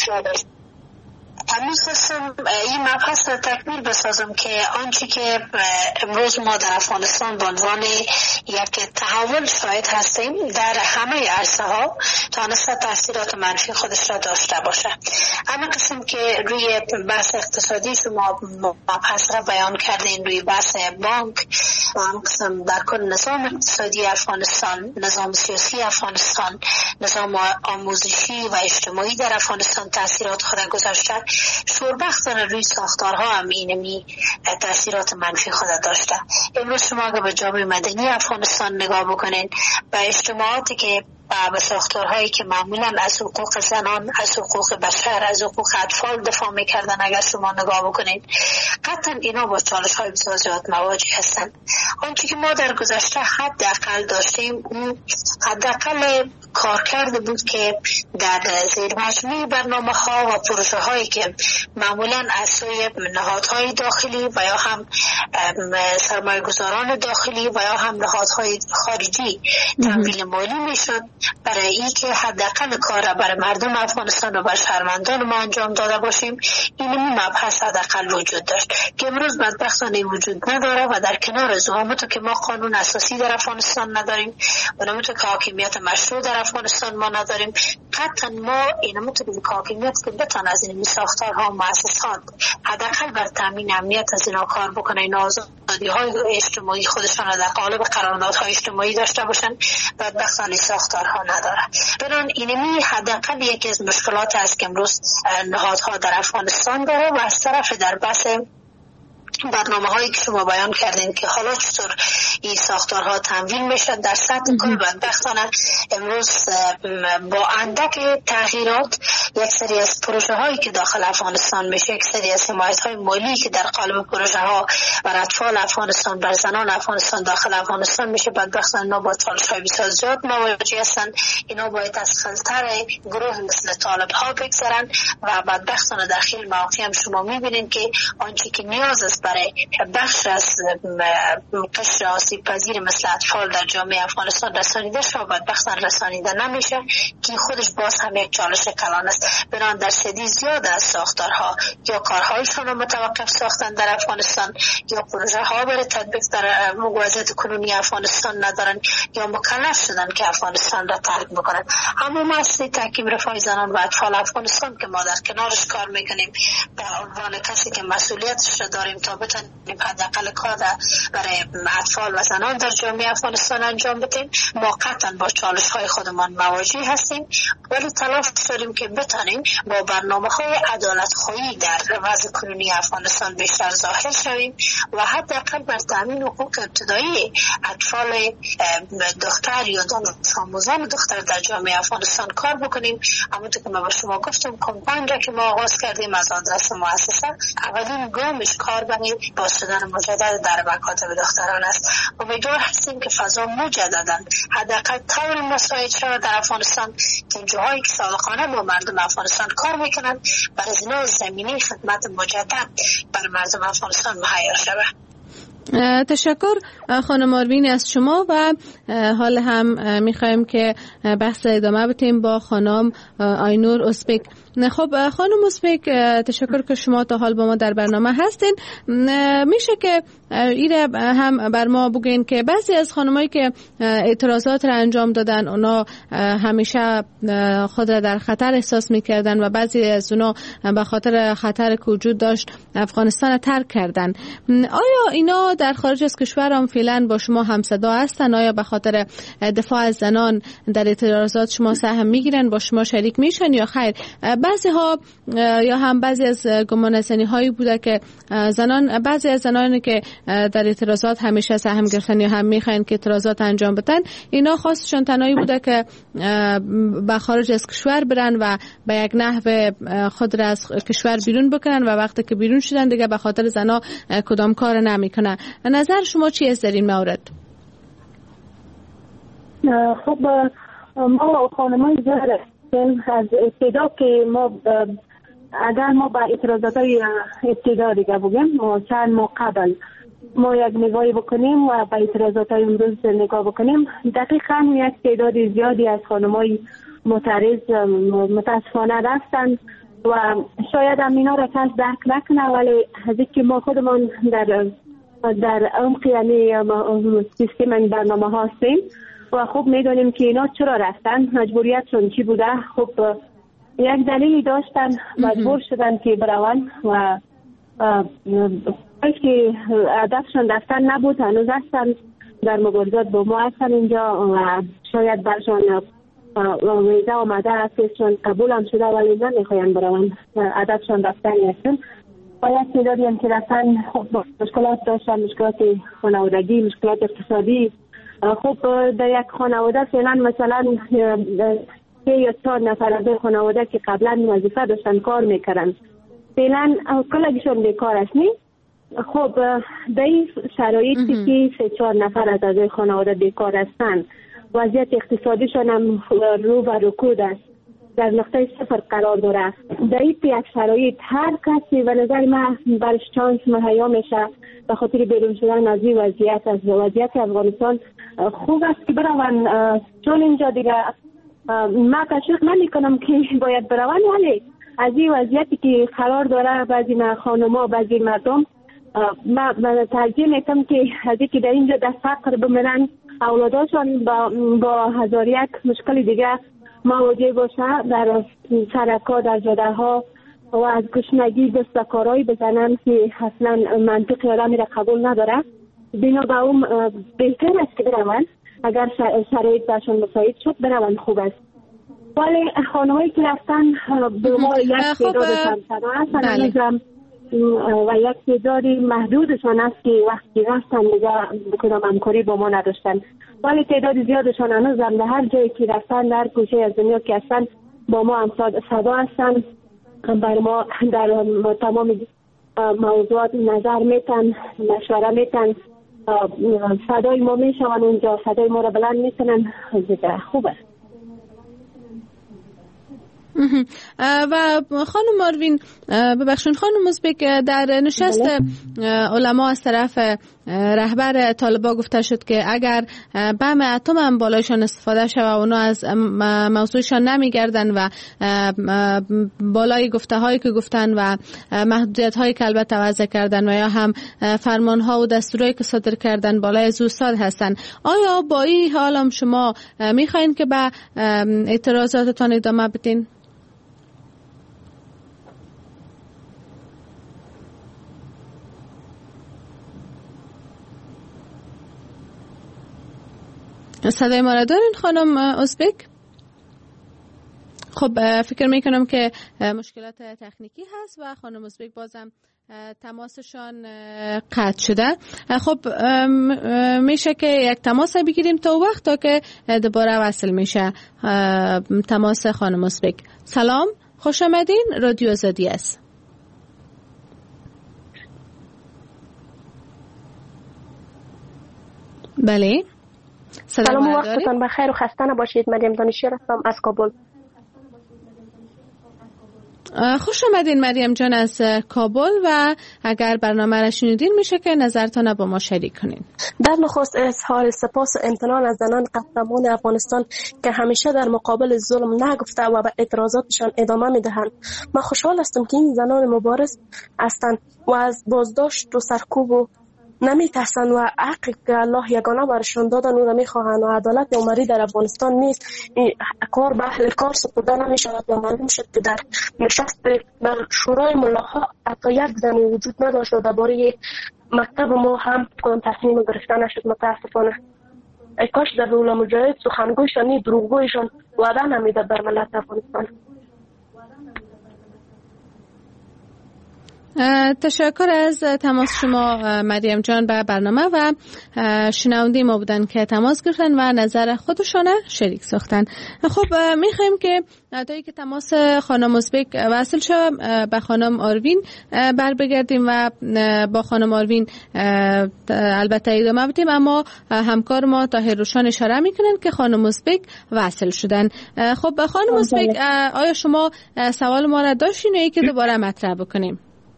هنوز خواستم این مبحث را تکمیل بسازم که آنچه که امروز ما در افغانستان به عنوان یک تحول شاهد هستیم در همه عرصه ها تانسته تاثیرات منفی خودش را داشته باشه. اما قسم که روی بحث اقتصادی شما مبحث را بیان کردین، روی بحث بانک و هم قسم در کل نظام اقتصادی افغانستان، نظام سیاسی افغانستان، نظام آموزشی و اجتماعی در افغانستان تاثیرات خود گذاشته، شوربختانه روی ساختارها هم اینمی تاثیرات منفی خود داشته. امروز شما اگر به جامعه مدنی افغانستان نگاه بکنین، به اجتماعاتی که به ساختارهایی که معمولا از حقوق زنان، از حقوق بشر، از حقوق اطفال دفاع میکردن، اگر شما نگاه بکنید قطعا اینا با چالش های بسیار زیاد مواجه هستند. آنچه که ما در گذشته حداقل داشتیم اون حداقل کارکرد بود که در زیر مجموعه برنامه ها و پروژه هایی که معمولا از سوی نهادهای داخلی و یا هم سرمایه گذاران داخلی و یا هم نهادهای خارجی تمویل مالی میشد برای این که حداقل کار را برای مردم افغانستان و بر شهروندان ما انجام داده باشیم، این مبحث حداقل وجود داشت که امروز بدبختانه وجود نداره و در کنار از همونطور که ما قانون اساسی در افغانستان نداریم و همونطور که حاکمیت مشروع در افغانستان ما نداریم، قطعا ما این همونطور که حاکمیت که بتان از این ساختارها و مؤسسات حداقل بر تامین امنیت از اینا کار بکنه، این آزادی‌های اجتماعی خودشان را در قالب قراردادهای اجتماعی داشته باشن، بدبختانه ساختارها نداره. بران اینمی حداقل یکی از مشکلات است که امروز نهادها در افغانستان داره و از طرف در بحث برنامه هایی که شما بیان کردین که حالا چطور این ساختارها تمویل میشد در سطح کل، بدبختانه امروز با اندک تغییرات یک سری از پروژه هایی که داخل افغانستان میشه، یک سری از حمایت های مالی که در قالب پروژه ها بر اطفال افغانستان، بر زنان افغانستان داخل افغانستان میشه، بدبختانه اینا با چالش های بسیار زیاد مواجه هستن. اینا باید از خلطر گروه مثل طالب ها بگذرن و بدبختانه داخل مواقعی هم شما میبینین که آنچه که نیاز است برای بخش از قشر آسیب پذیر مثل اطفال در جامعه افغانستان رسانیده شد، بدبختانه رسانیده نمیشه که خودش باز هم یک چالش کلان است. بران در سدی زیاد از ساختارها یا کارهایشان رو متوقف ساختن در افغانستان یا پروژه ها برای تطبیق در وضعیت کنونی افغانستان ندارن یا مکلف شدن که افغانستان را ترک بکنن. اما مسئله تحکیم رفاه زنان و اطفال افغانستان که ما در کنارش کار میکنیم به عنوان کسی که مسئولیتش را داریم تا بتونیم حداقل کار برای اطفال و زنان در جامعه افغانستان انجام بدیم، ما قطعا با چالش های خودمان مواجه هستیم، ولی تلاش داریم که بتونیم با برنامه‌های عدالت‌خواهی در وضع کنونی افغانستان بیشتر ظاهر شویم و حداقل بر تامین حقوق ابتدایی اطفال دختر یا دانش آموزان دختر در جامعه افغانستان کار بکنیم. همونطور که من با شما گفتم، کمپاین را که ما آغاز کردیم از آدرس مؤسسه، اولین گامش کار برای باز شدن مجدد در مکاتب دختران است. امیدوار هستیم که فضا مجددا حداقل طور مساعد شود در افغانستان که جاهایی که سابقانه با مردم افغانستان کار میکنند برای از اینا زمینه خدمت مجدد برای مردم افغانستان مهیا شود. تشکر خانم ماروین از شما و حال هم میخوایم که بحث ادامه بدیم با خانم آینور ازبک. خب خانم ازبک، تشکر که شما تا حال با ما در برنامه هستین. میشه که ایره هم بر ما بگین که بعضی از خانمایی که اعتراضات را انجام دادن اونا همیشه خود را در خطر احساس میکردن و بعضی از اونا به خاطر خطر که وجود داشت افغانستان ترک کردن. آیا اینا در خارج از کشور هم فعلا با شما همصدا هستن؟ آیا به خاطر دفاع از زنان در اعتراضات شما سهم میگیرن، با شما شریک میشن یا خیر؟ بعضی ها یا هم بعضی از گمانه‌زنی هایی بوده که زنان، بعضی از زنانی که در اعتراضات همیشه سهم گرفتن یا هم میخواین که اعتراضات انجام بدن، اینا خواستشون تنهایی بوده که به خارج از کشور برن و به یک نحو خود را از کشور بیرون بکنن و وقتی که بیرون شدن دیگه به خاطر زنا کدام کار نمیکنن. نظر شما چی است در این مورد؟ خب ما خانمای زیاد هستیم از ابتدا که ما اگر ما با اعتراضات های ابتدا دیگه بگیم ما چند ماه قبل ما یک نگاهی بکنیم و با اعتراضات های امروز نگاه بکنیم دقیقا یک تعداد زیادی از خانمای معترض متاسفانه رفتن و شاید هم اینا را کس درک نکنه ولی از اینکه ما خودمان در عمق یعنی سیستم این برنامه ها هستیم و خوب میدونیم که اینا چرا رفتن مجبوریتشون چی بوده خب یک دلیلی داشتن مجبور شدن که برون و که هدفشون رفتن نبود هنوز هستن در مبارزات با ما هستن اینجا و شاید برشان ویزا آمده هستشون قبول هم شده ولی نمیخواین برون هدفشون رفتن هستن و یک تعدادی هم که رفتن خب مشکلات داشتن مشکلات خانوادگی مشکلات اقتصادی خب در یک خانواده فعلا مثلا 3 یا 4 نفر از خانواده که قبلا وظیفه داشتن کار میکردن فعلا کلگیشون بیکار هستن خب در این شرایطی که 3-4 نفر از اعضای خانواده بیکار هستن وضعیت اقتصادیشون هم رو و رکود است در نقطه صفر قرار داره در این یک شرایط هر کسی به نظر من برش چانس مهیا میشه به خاطر بیرون شدن از این وضعیت از وضعیت افغانستان خوب است که برون چون اینجا دیگه ما تشویق نمی کنم که باید برون ولی از این وضعیتی که قرار داره بعضی خانم‌ها بعضی مردم من ترجیح میکنم که از اینکه در اینجا در فقر بمیرن اولاداشون با هزار یک مشکل دیگه مواجه باشه در سرک‌ها در جاده‌ها و از گشنگی دست به کارهایی بزنن که اصلا منطقی آدمی را قبول نداره بنا به اون بهتر است که برون اگر شرایط برشون مساعد شد برون خوب است ولی خانم‌هایی که رفتن به ما یک تعدادشان هستن و یک تعدادی محدودشان است که وقتی رفتن دیگه بکنم همکاری با ما نداشتن ولی تعداد زیادشان هنوز هم در هر جایی که رفتن در گوشه از دنیا که هستن با ما هم صدا هستن بر ما در تمام موضوعات نظر میتن مشوره میتن صدای ما میشون اونجا صدای ما را بلند میکنن خوب است و خانم ماروین ببخشید خانم ازبک در نشست علما از طرف رهبر طالبان گفته شد که اگر بم اتم هم بالایشان استفاده شود و اونا از موضوعشان نمیگردن و بالای گفته هایی که گفتن و محدودیت هایی که البته وضع کردن و یا هم فرمان ها و دستورایی که صادر کردن بالای از استاد هستن آیا با این حال هم شما میخواین که به اعتراضاتتان ادامه بدین؟ صدای ما را دارین خانم ازبک؟ خب فکر میکنم که مشکلات تکنیکی هست و خانم ازبک بازم تماسشان قطع شده. خب میشه که یک تماس بگیریم تا وقت تا که دوباره وصل میشه تماس خانم ازبک. سلام خوش آمدین رادیو آزادی است. بله سلام وقتتان بخیر و خسته نباشید. مریم دانشیار هستم از کابل. خوش آمدین مریم جان از کابل و اگر برنامه را شنیدین میشه که نظرتان با ما شریک کنین. در نخست اظهار سپاس و امتنان از زنان قهرمان افغانستان که همیشه در مقابل ظلم نگفته و به اعتراضاتشان ادامه میدهند. من خوشحال هستم که این زنان مبارز هستند و از بازداشت و سرکوب و نمیترسن و حقی که الله یگانه برشان دادن او را میخواهند و عدالت عمری در افغانستان نیست. کار به اهل کار سپرده نمیشود و معلوم شد که در نشست در شورای ملاها حتی یک زن وجود نداشت و درباره مکتب ما هم کدام تصمیم گرفته نشد. متاسفانه ای کاش در روح مجاهد سخنگویشان دروغگویشان وعده نمیداد بر ملت افغانستان. تشکر از تماس شما مریم جان به برنامه و شنونده ما بودن که تماس گرفتن و نظر خودشان شریک ساختن. خب میخوایم که تایی که تماس خانم ازبک وصل شد به خانم آروین بر بگردیم و با خانم آروین البته ادامه بدیم، اما همکار ما طاهر روشان اشاره میکنن که خانم ازبک وصل شدن. خب خانم ازبک، آیا شما سوال ما را داشتین یا که دوباره مطرح بکنیم؟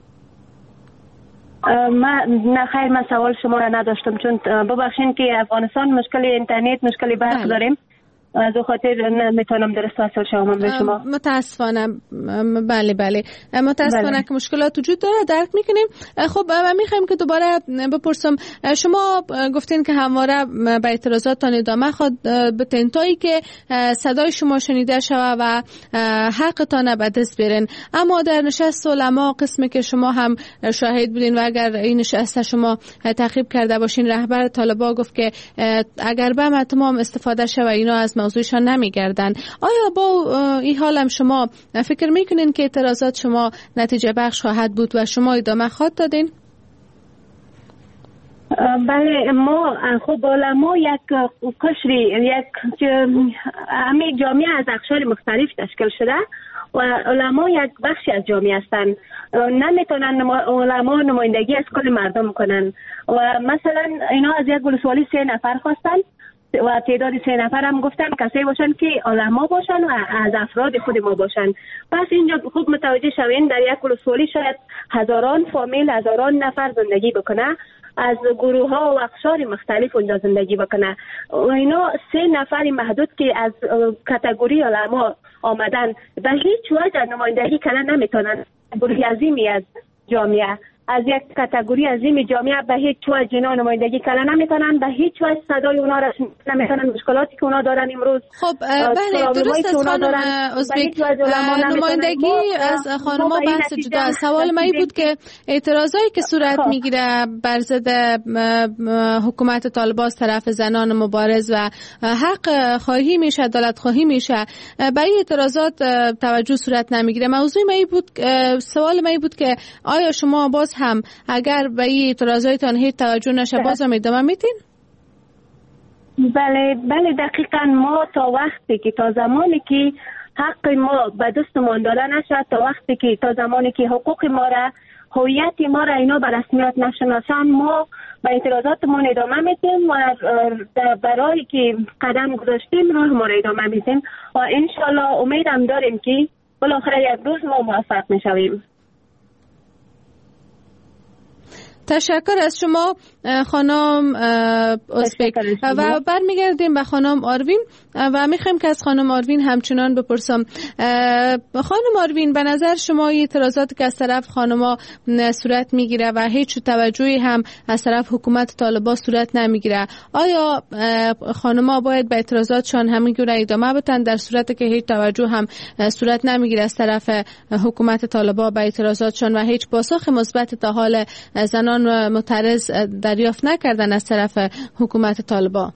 نه خیر، من سوال شما را نداشتم، چون ببخشید که افغانستان مشکل اینترنت، مشکل برق داریم، از خاطر نمیتونم درست وصل شما به شما. متاسفانه. بله متاسفانه که مشکلات وجود داره، درک میکنیم. خب من میخوایم که دوباره بپرسم، شما گفتین که همواره به اعتراضاتتان ادامه خود بتین تایی که صدای شما شنیده شود و حقتان به دست بیارین، اما در نشست علما قسمی که شما هم شاهد بودین و اگر این نشست شما تعقیب کرده باشین، رهبر طالبان گفت که اگر به تمام استفاده شود اینا از موضوعشان نمیگردن. آیا با این حال هم شما فکر میکنین که اعتراضات شما نتیجه بخش خواهد بود و شما ادامه خواهد دادین؟ بله، ما خب علما یک قشری، همه جامعه از اقشار مختلف تشکیل شده و علما یک بخشی از جامعه هستند. نمیتونن علما نمایندگی از کل مردم کنن و مثلا اینا از یک ولسوالی 3 نفر خواستن و تعداد 3 نفر هم گفتن کسایی باشن که علما باشن و از افراد خود ما باشن. پس اینجا خوب متوجه شوین در یک ولسوالی شاید هزاران فامیل، هزاران نفر زندگی بکنه، از گروه ها و اقشار مختلف اونجا زندگی بکنه. اینا 3 نفر محدود که از کاتگوری علما آمدن به هیچ وجه نمایندگی کردن نمیتونن. گروه عظیمی از جامعه، از یک کاتگوری عظیمی جامعه به هیچ وجه اینا نمایندگی کردن نمیتونن، به هیچ وجه صدای اونا را نمیتونن. مشکلاتی که اونا دارن امروز، خب بله درست است خانم ازبک، نمایندگی از خانما بحث جدا است. سوال من بود که اعتراضایی که صورت میگیره بر ضد حکومت طالبان از طرف زنان مبارز و حق خواهی میشه، عدالت خواهی میشه، به این اعتراضات توجه صورت نمیگیره. موضوع من بود، سوال من بود که آیا شما باز هم اگر به این اعتراضایتان هیچ توجه نشه باز هم ادامه میتین؟ بله دقیقا. ما تا زمانی که حق ما به دستمان داده نشد، تا زمانی که حقوق ما را، هویت ما را اینا به رسمیت نشناسن، ما به اعتراضاتمون ادامه میدیم و برای که قدم گذاشتیم راه ما را ادامه میدیم و انشالله امیدم داریم که بالاخره یک روز ما موفق میشویم. تشکر از شما خانم ازبک و برمیگردیم به خانم آروین و میخوایم که از خانم آروین همچنان بپرسم. خانم آروین، به نظر شما اعتراضاتی که از طرف خانما صورت میگیره و هیچ توجهی هم از طرف حکومت طالبان صورت نمیگیره، آیا خانما باید به اعتراضاتشان همینگونه ادامه بدن در صورتی که هیچ توجه هم صورت نمیگیره از طرف حکومت طالبان به اعتراضاتشان و هیچ پاسخ مثبت تا حال زنان معترض دریافت نکردن از طرف حکومت طالبان؟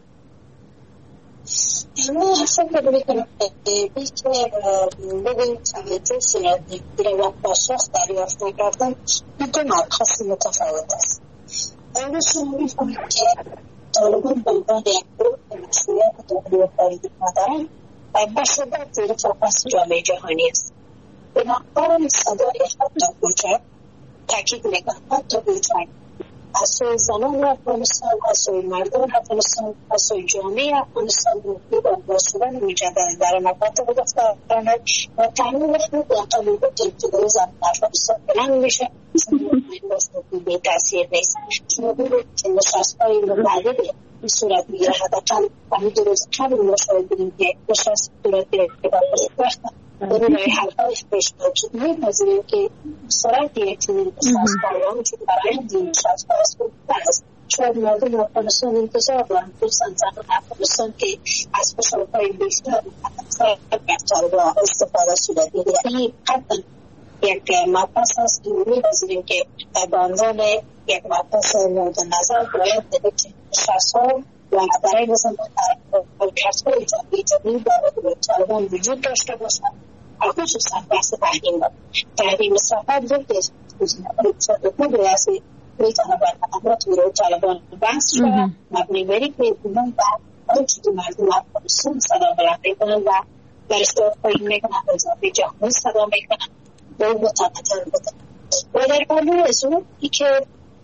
ما فکر میکنم بیشتر بگیم توجه صورت نگیره و پاسخ دریافت نکردن دو مبحث متفاوت است. اول شما میفهمید که طالبان به عنوان یک گروه مسئولیت داخلی و خارجی ندارن و به شدت زیر فوکس جامعه جهانی است. بنابراین صدای حتی کوچک تاکید میکنم، حتی کوچک از سوی زنان افغانستان، از سوی مردم افغانستان، از سوی جامعه افغانستان با شدن مجدد در نقاط گفتارانه و تعمیل خود با طالبات ابتدای زن افغانستان بلند میشه. بی تاثیر نیست. شما بودید که نشست‌های متعددی این صورت میگیره، حداقل همین 2 روز قبل ما شاید بودیم که نشست صورت میگیره که در روی حلقه‌اش پیشنهاد شد. می‌پذیریم که سرعت یک چنین نشست‌هایی که برای این نشست بود است. شاید مردم افغانستان انتظار دارند خصوصاً زنان افغانستان که از فشارهای بیشتر از طالبان استفاده صورت میگیره. این قطعاً یک مبحث است که می‌پذیریم که به عنوان یک مبحث مورد نظر باید در نشست‌ها و برای مثلا کسای جمعی برای طالبان وجود داشته باشند، خصوصا بحث تحریم سفر بود گزینه خوب رسی میتونه بر مقامات گروه طالبان بحث شود مبنی بری که اینا برای چطور مردم افغانستان صدا بلند میکنن و بر استاد پایین میکنن و اضافه جهانی صدا میکنن و اون مطابقتر بودن و در قانون از اون ای که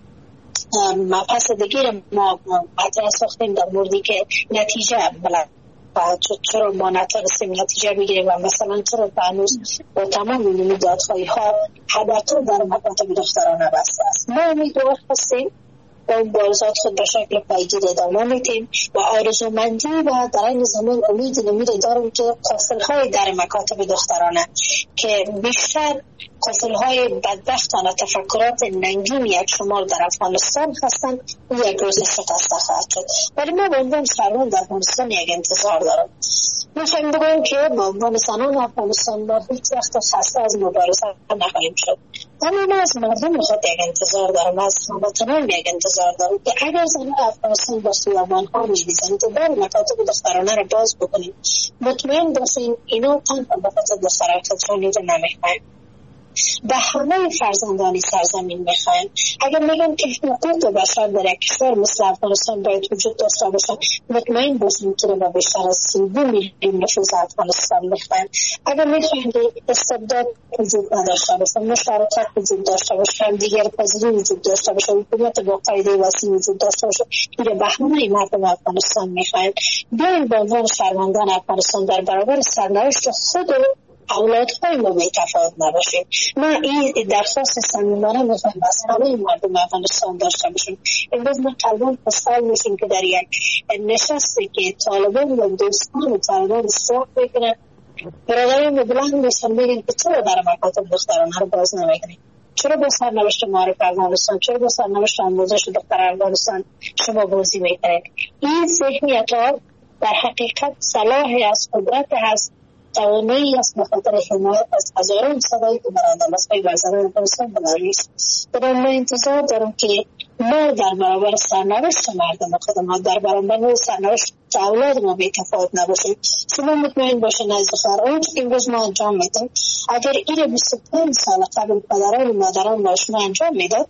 مبحث دیگر ما مطرح ساختیم در موردی که نتیجه بلند چرا ما نترسیم نتیجه بگیریم و مثلا چرا هنوز با تمام این دادخواهی ها حداقل در مکاتب دخترانه بسته است. ما امیدوار هستیم و مبارزات خود به شکل پیگیر ادامه میدیم و آرزومندی و در این زمان امید داریم که قافل‌های در مکاتب دخترانه که بیشتر قافل‌های بدبختانه تفکرات ننگین یک شمار در افغانستان هستند یک روز شکسته خواهد شد. ولی ما به عنوان شهروند در افغانستان یک انتظار دارم. میخوایم بگویم که به عنوان زنان افغانستان ما هیچ وقت خسته از مبارزه نخواهیم شد. اما ما از مردم خود یک انتظار دارم، از هموطنان یک انتظار دارم که اگر زنان افغانستان با خیابان‌ها می‌ریزند که در مکاتب دخترانه را باز بکنیم، مطمئن باشین اینا تنها به خاطر دخترانه را نمی‌خواهند. به همه فرزندانی سرزمین میخوایم. اگر میگن که حقوق بشر در یک کشور مثل افغانستان باید وجود داشته باشن، مطمئن باشیم که با بیشتر از 32 میلیون نفوذ افغانستان میخوایم. اگر میخوایم که استبداد وجود نداشته باشه، مشارکت وجود داشته باشه، دیگر پذیری وجود داشته باشه، حکومت با قاعده وسیع وجود داشته باشه، این به همه مردم افغانستان میخوایم. بیاین به عنوان شهروندان افغانستان در برابر سرنوشت خود اولادهای ما بی‌تفاوت نباشیم. من این درخواست صمیمانه میخوایم از همه مردم افغانستان داشته باشیم. امروز ما قلباً خوشحال میشیم که در یک نشستی که طالبان و دوستان طالبان اشتراک میکنن، برادران بلند میشن میگن که چرا در مکاتب دخترانه رو باز نمیکنیم؟ چرا با سرنوشت معارف افغانستان، چرا با سرنوشت آموزش دختر افغانستان شما بازی میکنید؟ این ذهنیت ها در حقیقت صلاح از قدرت هست، توانایی است به خاطر حمایت از هزاران صدایی که برادرمسای برزنان افغانستان بلند است. من انتظار دارم که ما در برابر سرنوشت مردم خودمان، در برابر سرنوشت اولاد ما بی‌تفاوت نباشیم. شما مطمئن باشین از آنچه که امروز ما انجام میدیم، اگر این 25 سال قبل پدران و مادران با شما انجام میداد،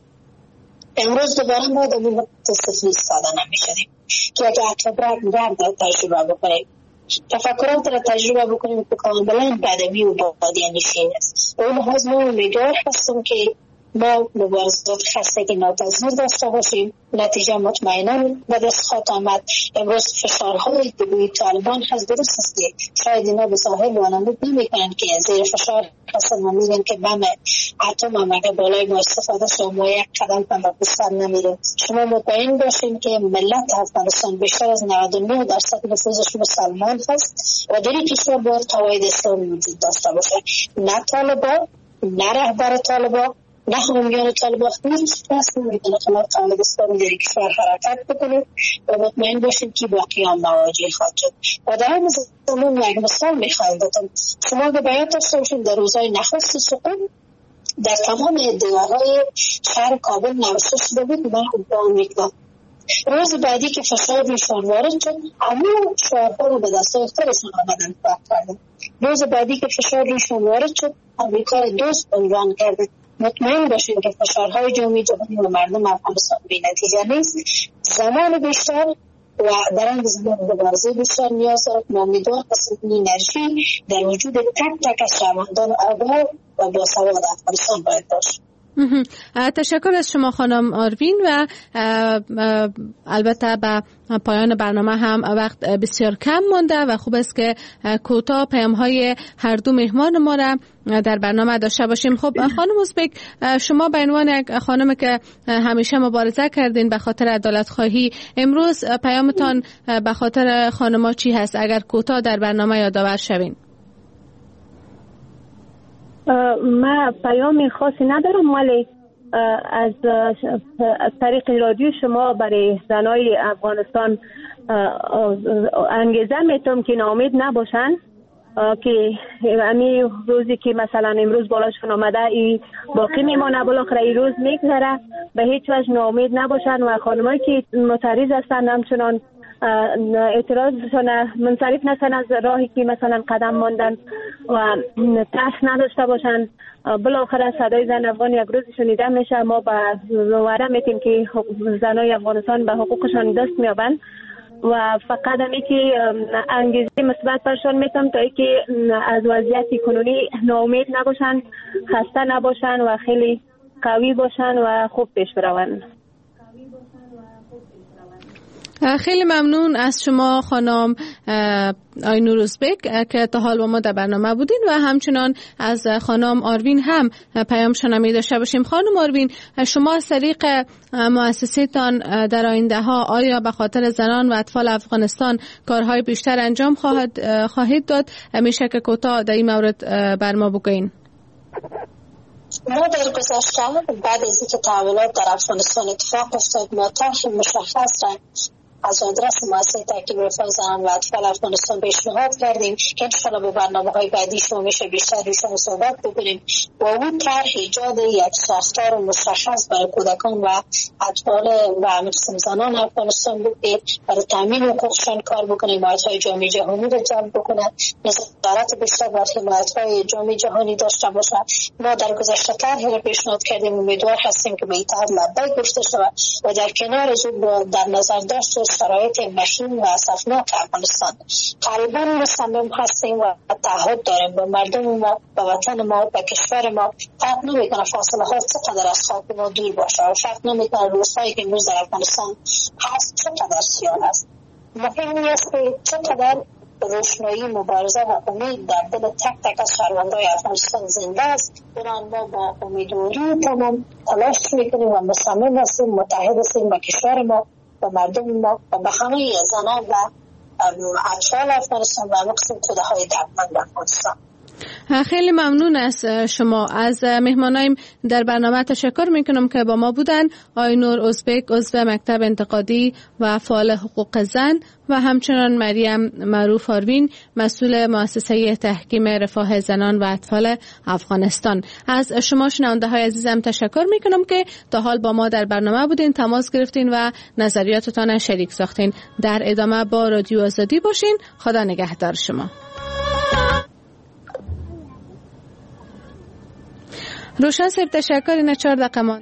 امروز دوباره ما در این صفر ایستاده نمیشدیم که اگر اکبر گرد تجربه بکنیم، تفکرات را تجربه بکنیم که کاملا بدوی و بادیانشین است. به اون لحاظ ما امیدوار هستم که ما مبارزات خستگی ناپذیر داشته باشیم. نتیجه مطمئنا به دست خواهد آمد. امروز فشارهای که طالبان هست درست است که شاید اینا به ظاهر وانمود نمی‌کنند که زیر فشار هستن و میگن که بم اتم هم اگر بالای ما استفاده شد ما یک قدم هم بیشتر نمیریم. شما مطمئن باشین که ملت افغانستان بیشتر از 99% نفوذش مسلمان هست و در این کشور باید قواعد اسلامی وجود داشته باشه. نه طالبان، نه رهبر طالبان، نه حامیان طالبان هیچ کس نمیتونه خلاف قواعد اسلامی در کشور حرکت بکنه و مطمئن باشین که با قیام مواجه خواهد شد. و در این زمان یک مثال میخوایم بودم. شما به بیان داشته باشین در روزهای نخست سقوط در تمام ادعاهای شهر کابل نوشته شده بود من ادعا میکنم. روز بعدی که فشار روشان وارد شد، همه شعارها رو به دستای خودشان آمدن پاک کردن. روز بعدی که فشار روشان وارد شد، آمریکا دوست عنوان کرده. مطمئن باشید که فشارهای جمعی جهانی و مردم افغانستان بی نتیجه نیست. زمان بیشتر و در این زمان مبارزه بیشتر نیاز دارد. ما امیدوار هستیم انرژی در وجود تک تک از شهروندان آگاه و باسواد افغانستان باید باشه. تشکر از شما خانم آروین و البته به پایان برنامه هم وقت بسیار کم مانده و خوب است که کوتاه پیام‌های هر دو مهمان ما را در برنامه داشته باشیم. خب خانم ازبک، شما به عنوان یک خانم که همیشه مبارزه کردین به خاطر عدالت خواهی، امروز پیامتان به خاطر خانم‌ها چی هست اگر کوتاه در برنامه یادآور شوین؟ من پیام خاصی ندارم، ولی از طریق رادیو شما برای زنای افغانستان انگیزه میتونم که ناامید نباشن، که همین روزی که مثلا امروز بالاشون آمده ای باقی میمانه، بالاخره این روز میگذره، به هیچ وجه ناامید نباشن و خانمایی که معترض هستن همچنان اعتراضشان منصرف نشن از راهی که مثلا قدم ماندن و ترس نداشته باشن. بالاخره صدای زن افغان یک روز شنیده میشه. ما به وعده میتیم که زنای افغانستان به حقوقشان دست میابند و فقط همی که انگیزه مثبت برشان میتم تا اینکه از وضعیت کنونی ناامید نباشن، خسته نباشن و خیلی قوی باشن و خوب پیش بروند. خیلی ممنون از شما خانم آینور ازبک که تا حال با ما در برنامه بودین و همچنان از خانم آروین هم پیام شنامی داشته باشیم. خانم آروین، شما از طریق مؤسسه‌تان در آینده ها آیا به خاطر زنان و اطفال افغانستان کارهای بیشتر انجام خواهید داد؟ میشه که کوتاه در این مورد بر ما بگوین؟ ما در گذشته بعد از اینکه تحولات در افغانستان اتفاق افتاد ما طرح مشخص را از آدرس مؤسسه تحکیم رفاه زنان و اطفال افغانستان پیشنهاد کردیم که انشاءالله به برنامه‌های بعدی شما میشه بیشتر روشون صحبت بکنیم و اون طرح ایجاد یک ساختار مشخص برای کودکان و اطفال و همچنین زنان افغانستان بود که برای تامین حقوقشان کار بکنیم، حمایت‌های جامعه جهانی را جلب بکنند، نظارت بیشتر بر حمایت‌های جامعه جهانی داشته باشند. ما در گذشته طرحی را پیشنهاد کردیم، امیدوار هستیم که به این طرح لبیک گفته شود و در کنار از اون در نظر داشته شرایط مشین و اسفناک افغانستان تقریبا مصمم هستیم و تعهد داریم به مردم ما، به وطن ما، به کشور ما. فرق نمیکنه فاصله ها چقدر از خاک ما دور باشه و فرق نمیکنه روزهایی که امروز در افغانستان هست چقدر سیاه است. مهم این است که چقدر روشنایی مبارزه و امید در دل تک تک از شهروندان افغانستان زنده است. برای ما با امیدواری تمام تلاش میکنیم و مصمم هستیم متحد هستیم با کشور ما و مردم ما و به همه زنان و اطفال افغانستان و مقصد خودهای دردمند افغانستان. خیلی ممنون از شما. از مهمانایم در برنامه تشکر میکنم که با ما بودن. آینور ازبک عضو مکتب انتقادی و فعال حقوق زن و همچنان مریم معروف آروین مسئول مؤسسه تحکیم رفاه زنان و اطفال افغانستان. از شما شنونده های عزیزم تشکر میکنم که تا حال با ما در برنامه بودین، تماس گرفتین و نظریاتتان شریک ساختین. در ادامه با رادیو آزادی باشین. خدا نگهدار شما. روشن صاحب تشکر. این 4 دقیقه مان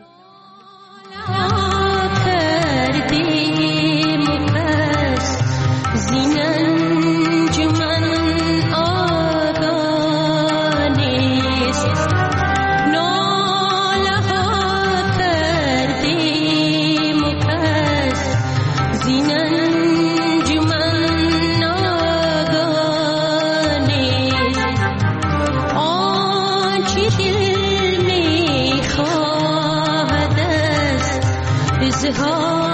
is it hard?